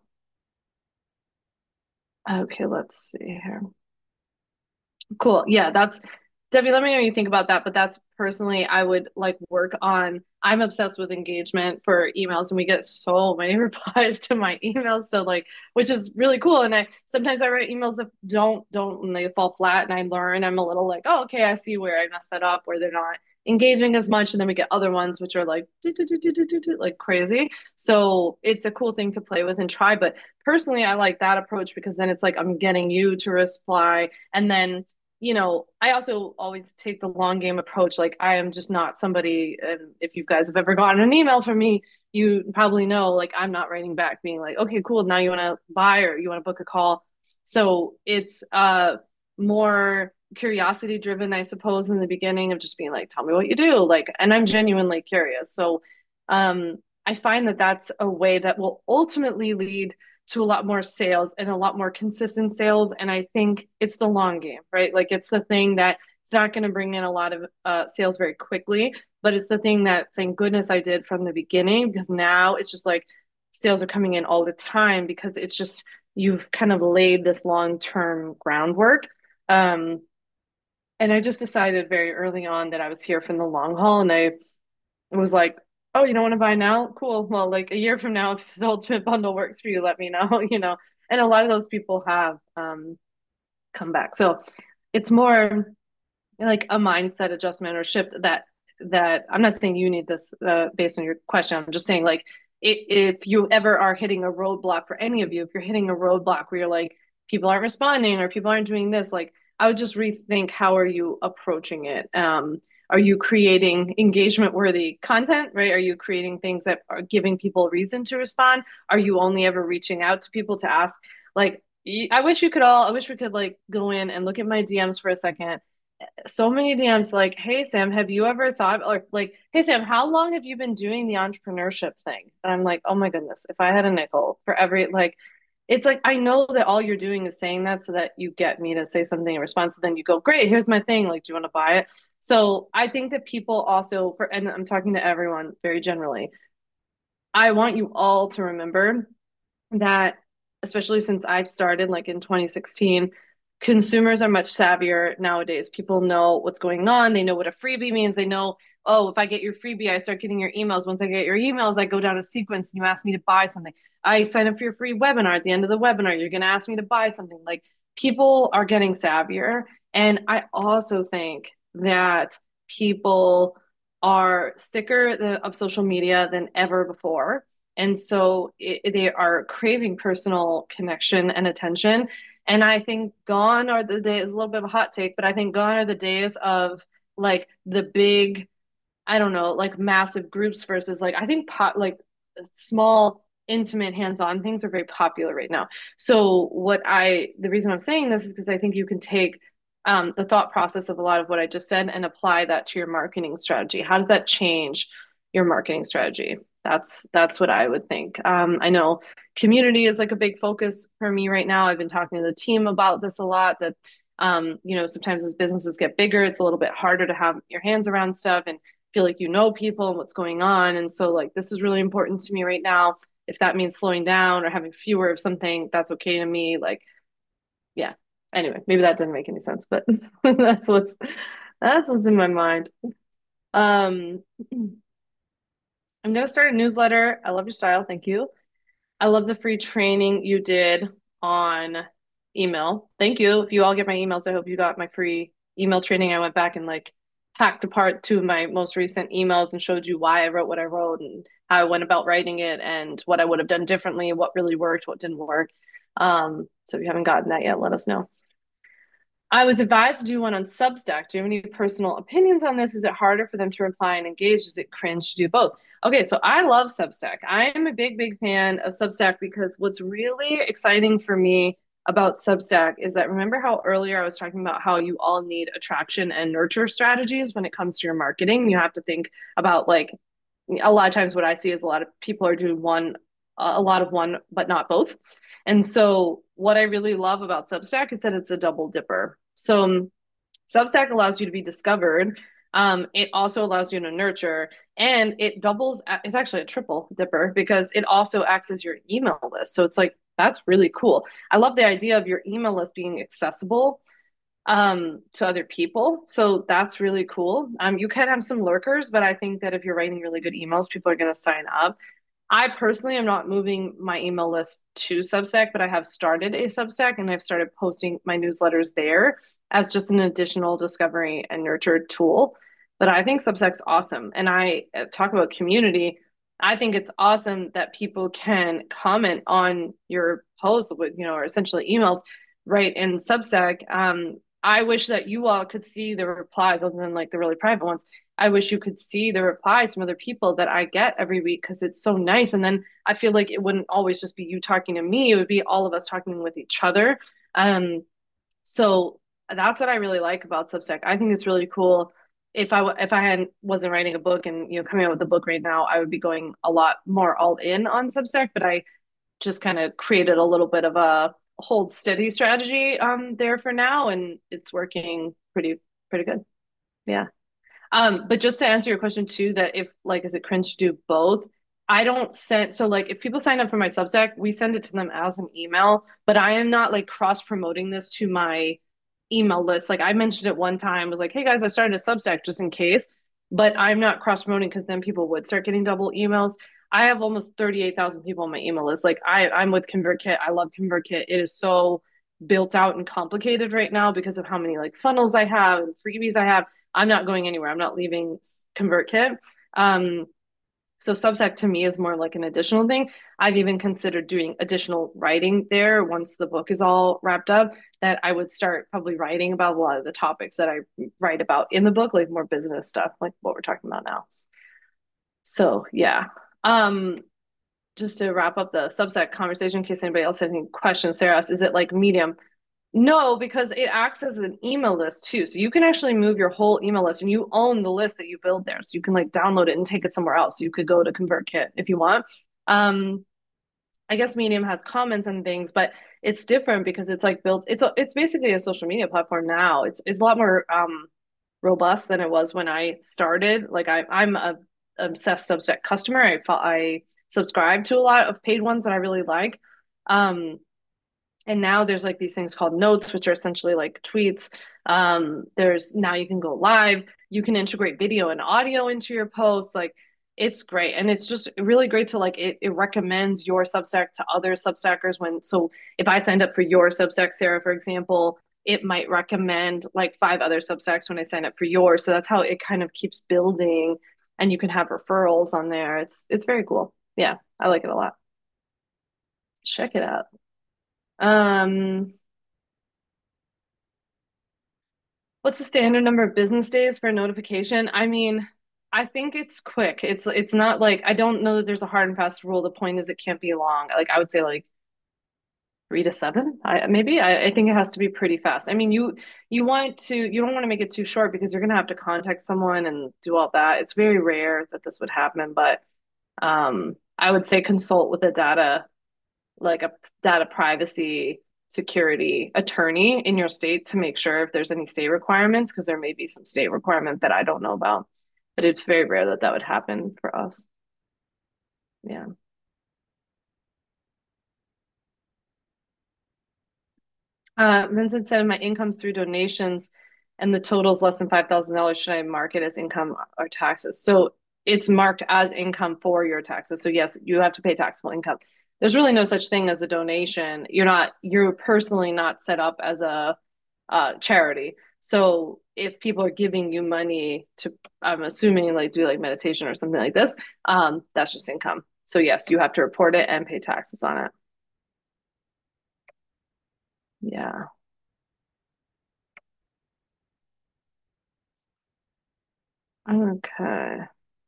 Okay, let's see here. Cool. Yeah, that's Debbie, let me know what you think about that. But that's personally, I would like work on. I'm obsessed with engagement for emails, and we get so many replies to my emails. So like, which is really cool. And I sometimes I write emails that don't and they fall flat, and I learn. I'm a little like, oh, okay, I see where I messed that up, where they're not engaging as much, and then we get other ones which are like like crazy. So it's a cool thing to play with and try. But personally, I like that approach because then it's like I'm getting you to reply, and then I also always take the long game approach. Like I am just not somebody, and if you guys have ever gotten an email from me, you probably know like I'm not writing back being like, okay, cool, now you want to buy or you want to book a call. So it's more curiosity driven, I suppose, in the beginning of just being like, tell me what you do. Like, and I'm genuinely curious. So I find that that's a way that will ultimately lead to a lot more sales and a lot more consistent sales. And I think it's the long game, right? Like it's the thing that it's not going to bring in a lot of sales very quickly, but it's the thing that thank goodness I did from the beginning because now it's just like sales are coming in all the time because it's just you've kind of laid this long-term groundwork. And I just decided very early on that I was here from the long haul and I was like, oh, you don't want to buy now? Cool. Well, like a year from now, if the ultimate bundle works for you, let me know, And a lot of those people have come back. So it's more like a mindset adjustment or shift that I'm not saying you need this based on your question. I'm just saying like if you ever are hitting a roadblock for any of you, if you're hitting a roadblock where you're like, people aren't responding or people aren't doing this, like I would just rethink how are you approaching it. Are you creating engagement worthy content, right? Are you creating things that are giving people reason to respond? Are you only ever reaching out to people to ask, like, I wish we could like go in and look at my DMs for a second. So many DMs like, "Hey Sam, have you ever thought," or like, "Hey Sam, how long have you been doing the entrepreneurship thing?" And I'm like, "Oh my goodness, if I had a nickel for every like it's like I know that all you're doing is saying that so that you get me to say something in response. So then you go, "Great, here's my thing. Like, do you want to buy it?" So I think that people also for and I'm talking to everyone very generally. I want you all to remember that, especially since I've started like in 2016, consumers are much savvier nowadays. People know what's going on. They know what a freebie means. They know, oh, if I get your freebie, I start getting your emails. Once I get your emails, I go down a sequence and you ask me to buy something. I sign up for your free webinar. At the end of the webinar, you're going to ask me to buy something. Like people are getting savvier. And I also think that people are sicker of social media than ever before. And so they are craving personal connection and attention. And I think gone are the days, a little bit of a hot take, but I think gone are the days of like the big, I don't know, like massive groups versus like, I think like small, intimate, hands-on things are very popular right now. So the reason I'm saying this is because I think you can take the thought process of a lot of what I just said and apply that to your marketing strategy. How does that change your marketing strategy? That's what I would think. I know community is like a big focus for me right now. I've been talking to the team about this a lot. That sometimes as businesses get bigger, it's a little bit harder to have your hands around stuff and feel like you know people and what's going on. And so like this is really important to me right now. If that means slowing down or having fewer of something, that's okay to me. Like, yeah. Anyway, maybe that didn't make any sense, but that's what's in my mind. Um, I'm gonna start a newsletter. I love your style. Thank you. I love the free training you did on email. Thank you. If you all get my emails, I hope you got my free email training. I went back and like hacked apart two of my most recent emails and showed you why I wrote what I wrote and how I went about writing it and what I would have done differently, what really worked, what didn't work. So if you haven't gotten that yet, let us know. I was advised to do one on Substack. Do you have any personal opinions on this? Is it harder for them to reply and engage? Is it cringe to do both? Okay, so I love Substack. I am a big, big fan of Substack because what's really exciting for me about Substack is that remember how earlier I was talking about how you all need attraction and nurture strategies when it comes to your marketing? You have to think about like a lot of times what I see is a lot of people are doing a lot of one, but not both. And so what I really love about Substack is that it's a double dipper. So Substack allows you to be discovered. It also allows you to nurture, and it doubles. It's actually a triple dipper because it also acts as your email list. So it's like that's really cool. I love the idea of your email list being accessible to other people. So that's really cool. You can have some lurkers, but I think that if you're writing really good emails, people are going to sign up. I personally am not moving my email list to Substack, but I have started a Substack and I've started posting my newsletters there as just an additional discovery and nurture tool. But I think Substack's awesome. And I talk about community. I think it's awesome that people can comment on your posts with, or essentially emails right in Substack. I wish that you all could see the replies other than like the really private ones. I wish you could see the replies from other people that I get every week because it's so nice. And then I feel like it wouldn't always just be you talking to me, it would be all of us talking with each other. So that's what I really like about Substack. I think it's really cool. If I had wasn't writing a book and coming out with a book right now, I would be going a lot more all in on Substack, but I just kind of created a little bit of a hold steady strategy there for now and it's working pretty good. Yeah. But just to answer your question too, that if like is it cringe to do both? I don't send so like if people sign up for my Substack, we send it to them as an email, but I am not like cross promoting this to my email list. Like I mentioned it one time, was like, hey guys, I started a Substack just in case, but I'm not cross promoting because then people would start getting double emails. I have almost 38,000 people on my email list. Like I'm with ConvertKit. I love ConvertKit. It is so built out and complicated right now because of how many like funnels I have and freebies I have. I'm not going anywhere. I'm not leaving ConvertKit. Um, So Substack to me is more like an additional thing. I've even considered doing additional writing there once the book is all wrapped up, that I would start probably writing about a lot of the topics that I write about in the book, like more business stuff, like what we're talking about now. So yeah. Um, just to wrap up the Substack conversation, in case anybody else had any questions, Sarah asked, is it like Medium? No, because it acts as an email list too. So you can actually move your whole email list and you own the list that you build there. So you can like download it and take it somewhere else. So you could go to ConvertKit if you want. Um, I guess Medium has comments and things, but it's different because it's like built. It's basically a social media platform now. It's a lot more robust than it was when I started. Like I'm a obsessed Substack customer. I subscribe to a lot of paid ones that I really like. Um, and now there's like these things called notes, which are essentially like tweets. There's now you can go live, you can integrate video and audio into your posts. Like it's great. And it's just really great to like it recommends your Substack to other Substackers when so if I signed up for your Substack, Sarah, for example, it might recommend like five other Substacks when I sign up for yours. So that's how it kind of keeps building and you can have referrals on there. It's very cool. Yeah, I like it a lot. Check it out. Um, What's the standard number of business days for a notification? I mean, I think it's quick. It's not like I don't know that there's a hard and fast rule. The point is it can't be long. Like I would say like 3 to 7. I think it has to be pretty fast. I mean, you don't want to make it too short because you're gonna have to contact someone and do all that. It's very rare that this would happen, but I would say consult with a data privacy security attorney in your state to make sure if there's any state requirements, because there may be some state requirement that I don't know about. But it's very rare that that would happen for us. Yeah. Vincent said, my income's through donations and the total's less than $5,000. Should I mark it as income or taxes? So it's marked as income for your taxes. So yes, you have to pay taxable income. There's really no such thing as a donation. You're personally not set up as a charity. So if people are giving you money to, I'm assuming like do like meditation or something like this, that's just income. So yes, you have to report it and pay taxes on it. Yeah. Okay.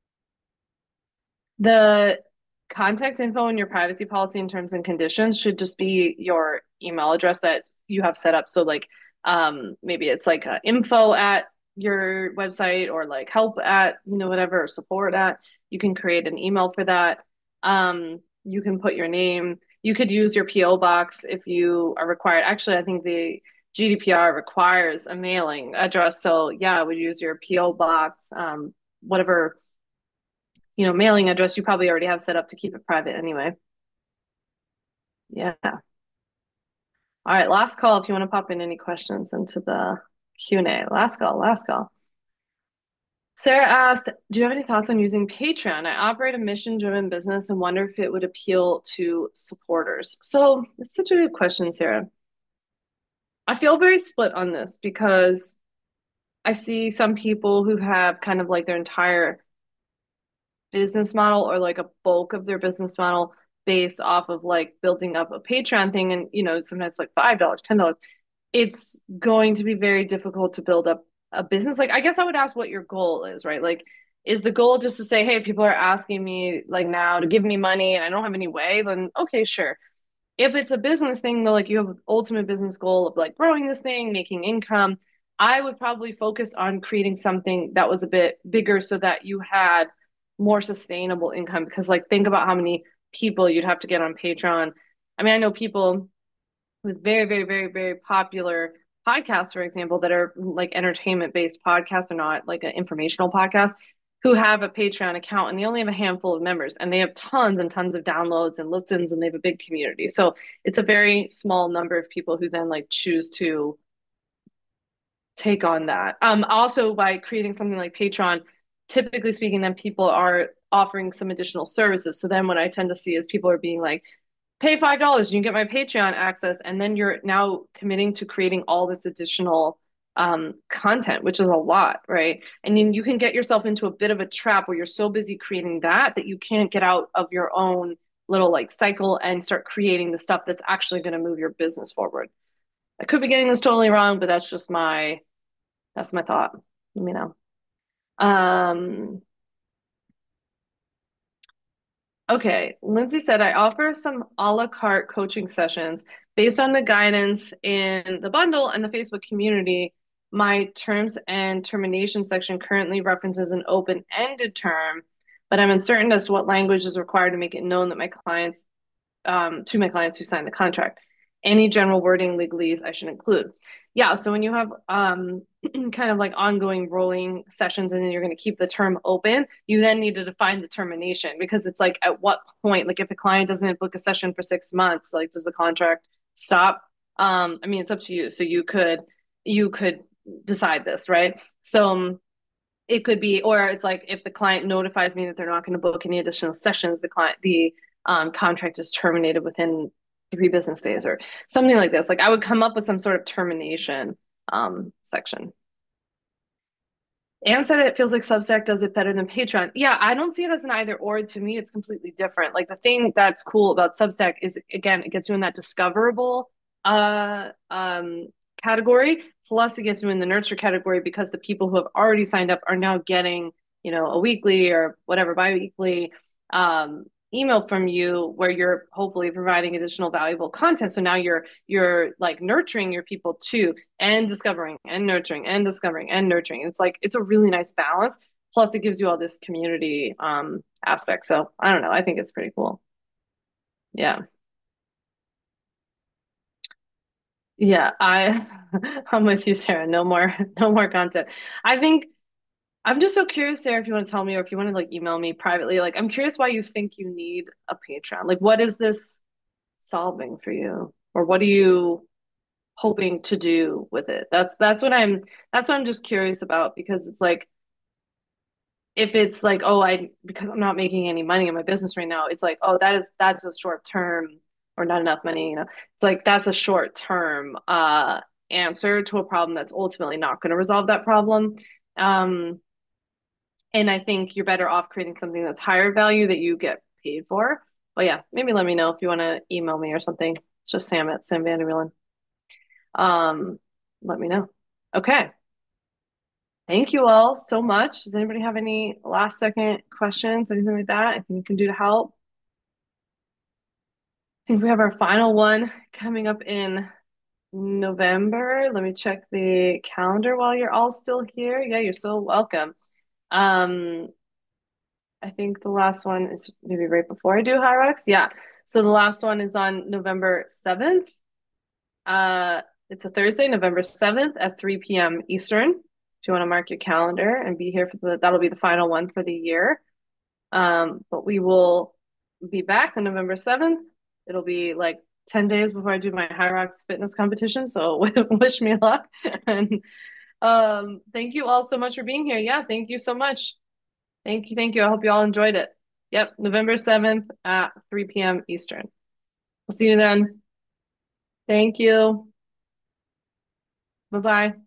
The contact info in your privacy policy and terms and conditions should just be your email address that you have set up. So like maybe it's like info at your website or like help at, whatever, or support at. You can create an email for that. You can put your name. You could use your PO box if you are required. Actually, I think the GDPR requires a mailing address. So yeah, I would use your PO box, whatever mailing address you probably already have set up to keep it private anyway. Yeah. All right, last call if you want to pop in any questions into the Q&A. Last call, last call. Sarah asked, do you have any thoughts on using Patreon? I operate a mission-driven business and wonder if it would appeal to supporters. So it's such a good question, Sarah. I feel very split on this because I see some people who have kind of like their entire business model or like a bulk of their business model based off of like building up a Patreon thing and sometimes like $5, $10. It's going to be very difficult to build up a business. Like I guess I would ask what your goal is, right? Like is the goal just to say, hey, people are asking me like now to give me money and I don't have any way, then okay, sure. If it's a business thing though, like you have an ultimate business goal of like growing this thing, making income, I would probably focus on creating something that was a bit bigger so that you had more sustainable income. Because like think about how many people you'd have to get on Patreon. I mean, I know people with very, very, very, very popular podcasts, for example, that are like entertainment based podcasts or not like an informational podcast who have a Patreon account and they only have a handful of members and they have tons and tons of downloads and listens and they have a big community. So it's a very small number of people who then like choose to take on that. Also by creating something like Patreon, typically speaking, then people are offering some additional services. So then what I tend to see is people are being like, pay $5 and you get my Patreon access. And then you're now committing to creating all this additional content, which is a lot, right? And then you can get yourself into a bit of a trap where you're so busy creating that you can't get out of your own little like cycle and start creating the stuff that's actually going to move your business forward. I could be getting this totally wrong, but that's my thought. Let me know. Um, Okay, Lindsay said, I offer some a la carte coaching sessions based on the guidance in the bundle and the Facebook community. My terms and termination section currently references an open-ended term, but I'm uncertain as to what language is required to make it known that to my clients who sign the contract. Any general wording legalese I should include. Yeah, so when you have kind of like ongoing rolling sessions and then you're going to keep the term open, you then need to define the termination because it's like at what point, like if a client doesn't book a session for 6 months, like does the contract stop? I mean, it's up to you. So you could decide this, right? So it could be, or it's like if the client notifies me that they're not going to book any additional sessions, the contract is terminated within 3 business days or something like this. Like I would come up with some sort of termination section. Anne said it feels like Substack does it better than Patreon. Yeah, I don't see it as an either or. To me, it's completely different. Like the thing that's cool about Substack is again, it gets you in that discoverable uh um category. Plus it gets you in the nurture category because the people who have already signed up are now getting, a weekly or whatever bi-weekly um email from you where you're hopefully providing additional valuable content. So now you're like nurturing your people too and discovering and nurturing and discovering and nurturing. It's like it's a really nice balance. Plus it gives you all this community aspect. So I don't know. I think it's pretty cool. Yeah. Yeah, I'm with you, Sarah. No more content. I think I'm just so curious, Sarah, if you want to tell me or if you want to like email me privately. Like I'm curious why you think you need a Patreon. Like what is this solving for you? Or what are you hoping to do with it? That's what I'm just curious about because it's like if it's like, oh, because I'm not making any money in my business right now, it's like, oh, that's a short term or not enough money. It's like that's a short term answer to a problem that's ultimately not going to resolve that problem. Um, and I think you're better off creating something that's higher value that you get paid for. But yeah, maybe let me know if you want to email me or something. It's just Sam at Sam Vanderwielen. Um, Let me know. Okay. Thank you all so much. Does anybody have any last second questions, anything like that? Anything you can do to help? I think we have our final one coming up in November. Let me check the calendar while you're all still here. Yeah, you're so welcome. Um, I think the last one is maybe right before I do Hyrox. Yeah. So the last one is on November 7th. It's a Thursday, November 7th at 3 p.m. Eastern. If you want to mark your calendar and be here that'll be the final one for the year. But we will be back on November 7th. It'll be like 10 days before I do my Hyrox fitness competition. So wish me luck. And thank you all so much for being here. Yeah, thank you so much. Thank you. Thank you. I hope you all enjoyed it. Yep, November 7th at 3 p.m. Eastern. We'll see you then. Thank you. Bye bye.